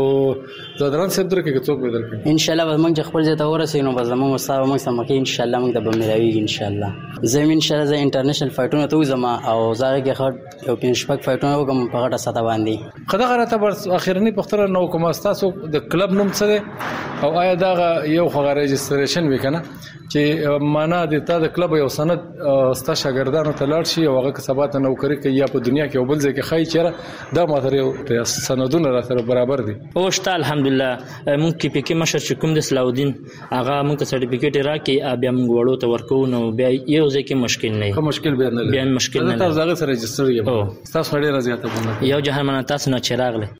او زادران سره درکې څوک بدل کړي ان شاء الله موږ چې خپل ځای ته ورسېنو بس موږ مستوى موږ سم کې ان شاء الله موږ د ملاويږي ان شاء الله زمين ان شاء الله زه انټرنیشنل فایټونه ته زما او زاره کې خړ یو پنځ شپږ فایټونه وکم په غټه ساته باندې خدای غره ته اخرنی پختره نو کوم تاسو د کلب نوم څه او آیا دا یو خو رجستریشن وکنه چې معنا د تا د کلب یو سند ستا شاګردانو ته لاړ شي او هغه کسبات نوکری کوي یا په دنیا کې او بل ځای کې خای چیرې دا ماته سندونه را سره برابر دي او شته الحمدلله مونږ کې پکې مشر چې کوم د سلاودین هغه مونږ سرټیفیکیټ راکې بیا موږ وړو ته ورکو نو بیا یو ځای کې مشکل نه کوم مشکل بیا نه بیا مشکل نه تاسو هغه سره رجستر یې تاسو ډېر زیاته بونه یو جهان من تاسو نه چراغله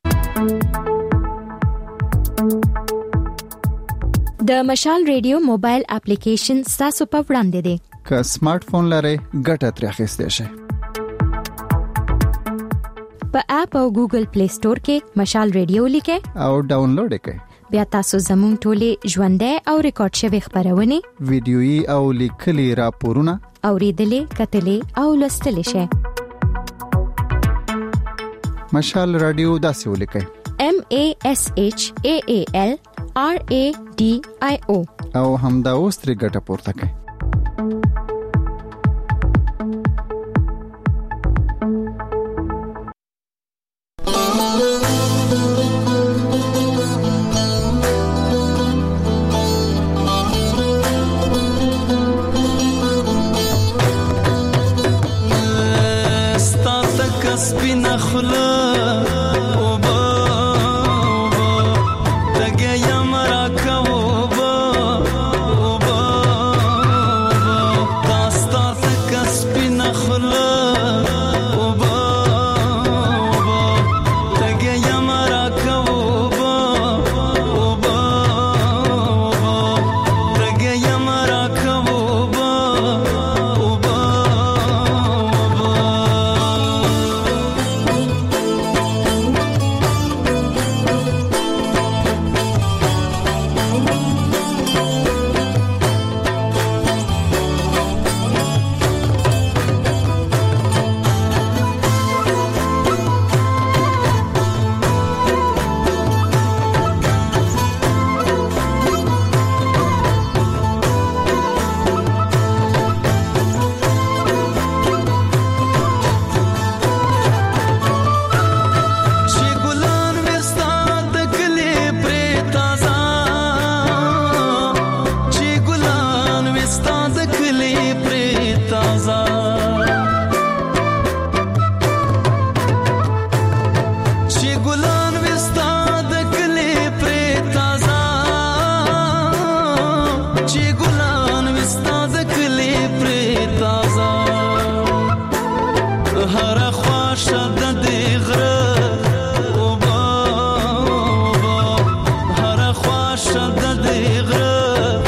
د مشال ریډیو موبایل اپلیکیشن تاسو په وړاندې دی که سمارټ فون لرئ ګټه ترې اخیستئ شئ په اپ او ګوګل پلی سٹور کې مشال ریډیو لیکئ او ډاونلوډ کړئ بیا تاسو زموږ ټولې ژوندۍ او ریکارډ شوی خبرونه ویډیويي او لیکلي راپورونه اوریدلې کتلې او لوستلې شئ مشال رادیو داسې ولیکئ M A S H A A L R A D I O او همدا اوس ترې ګټه پورته کړئ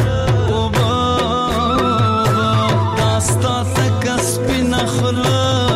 Start like a spin a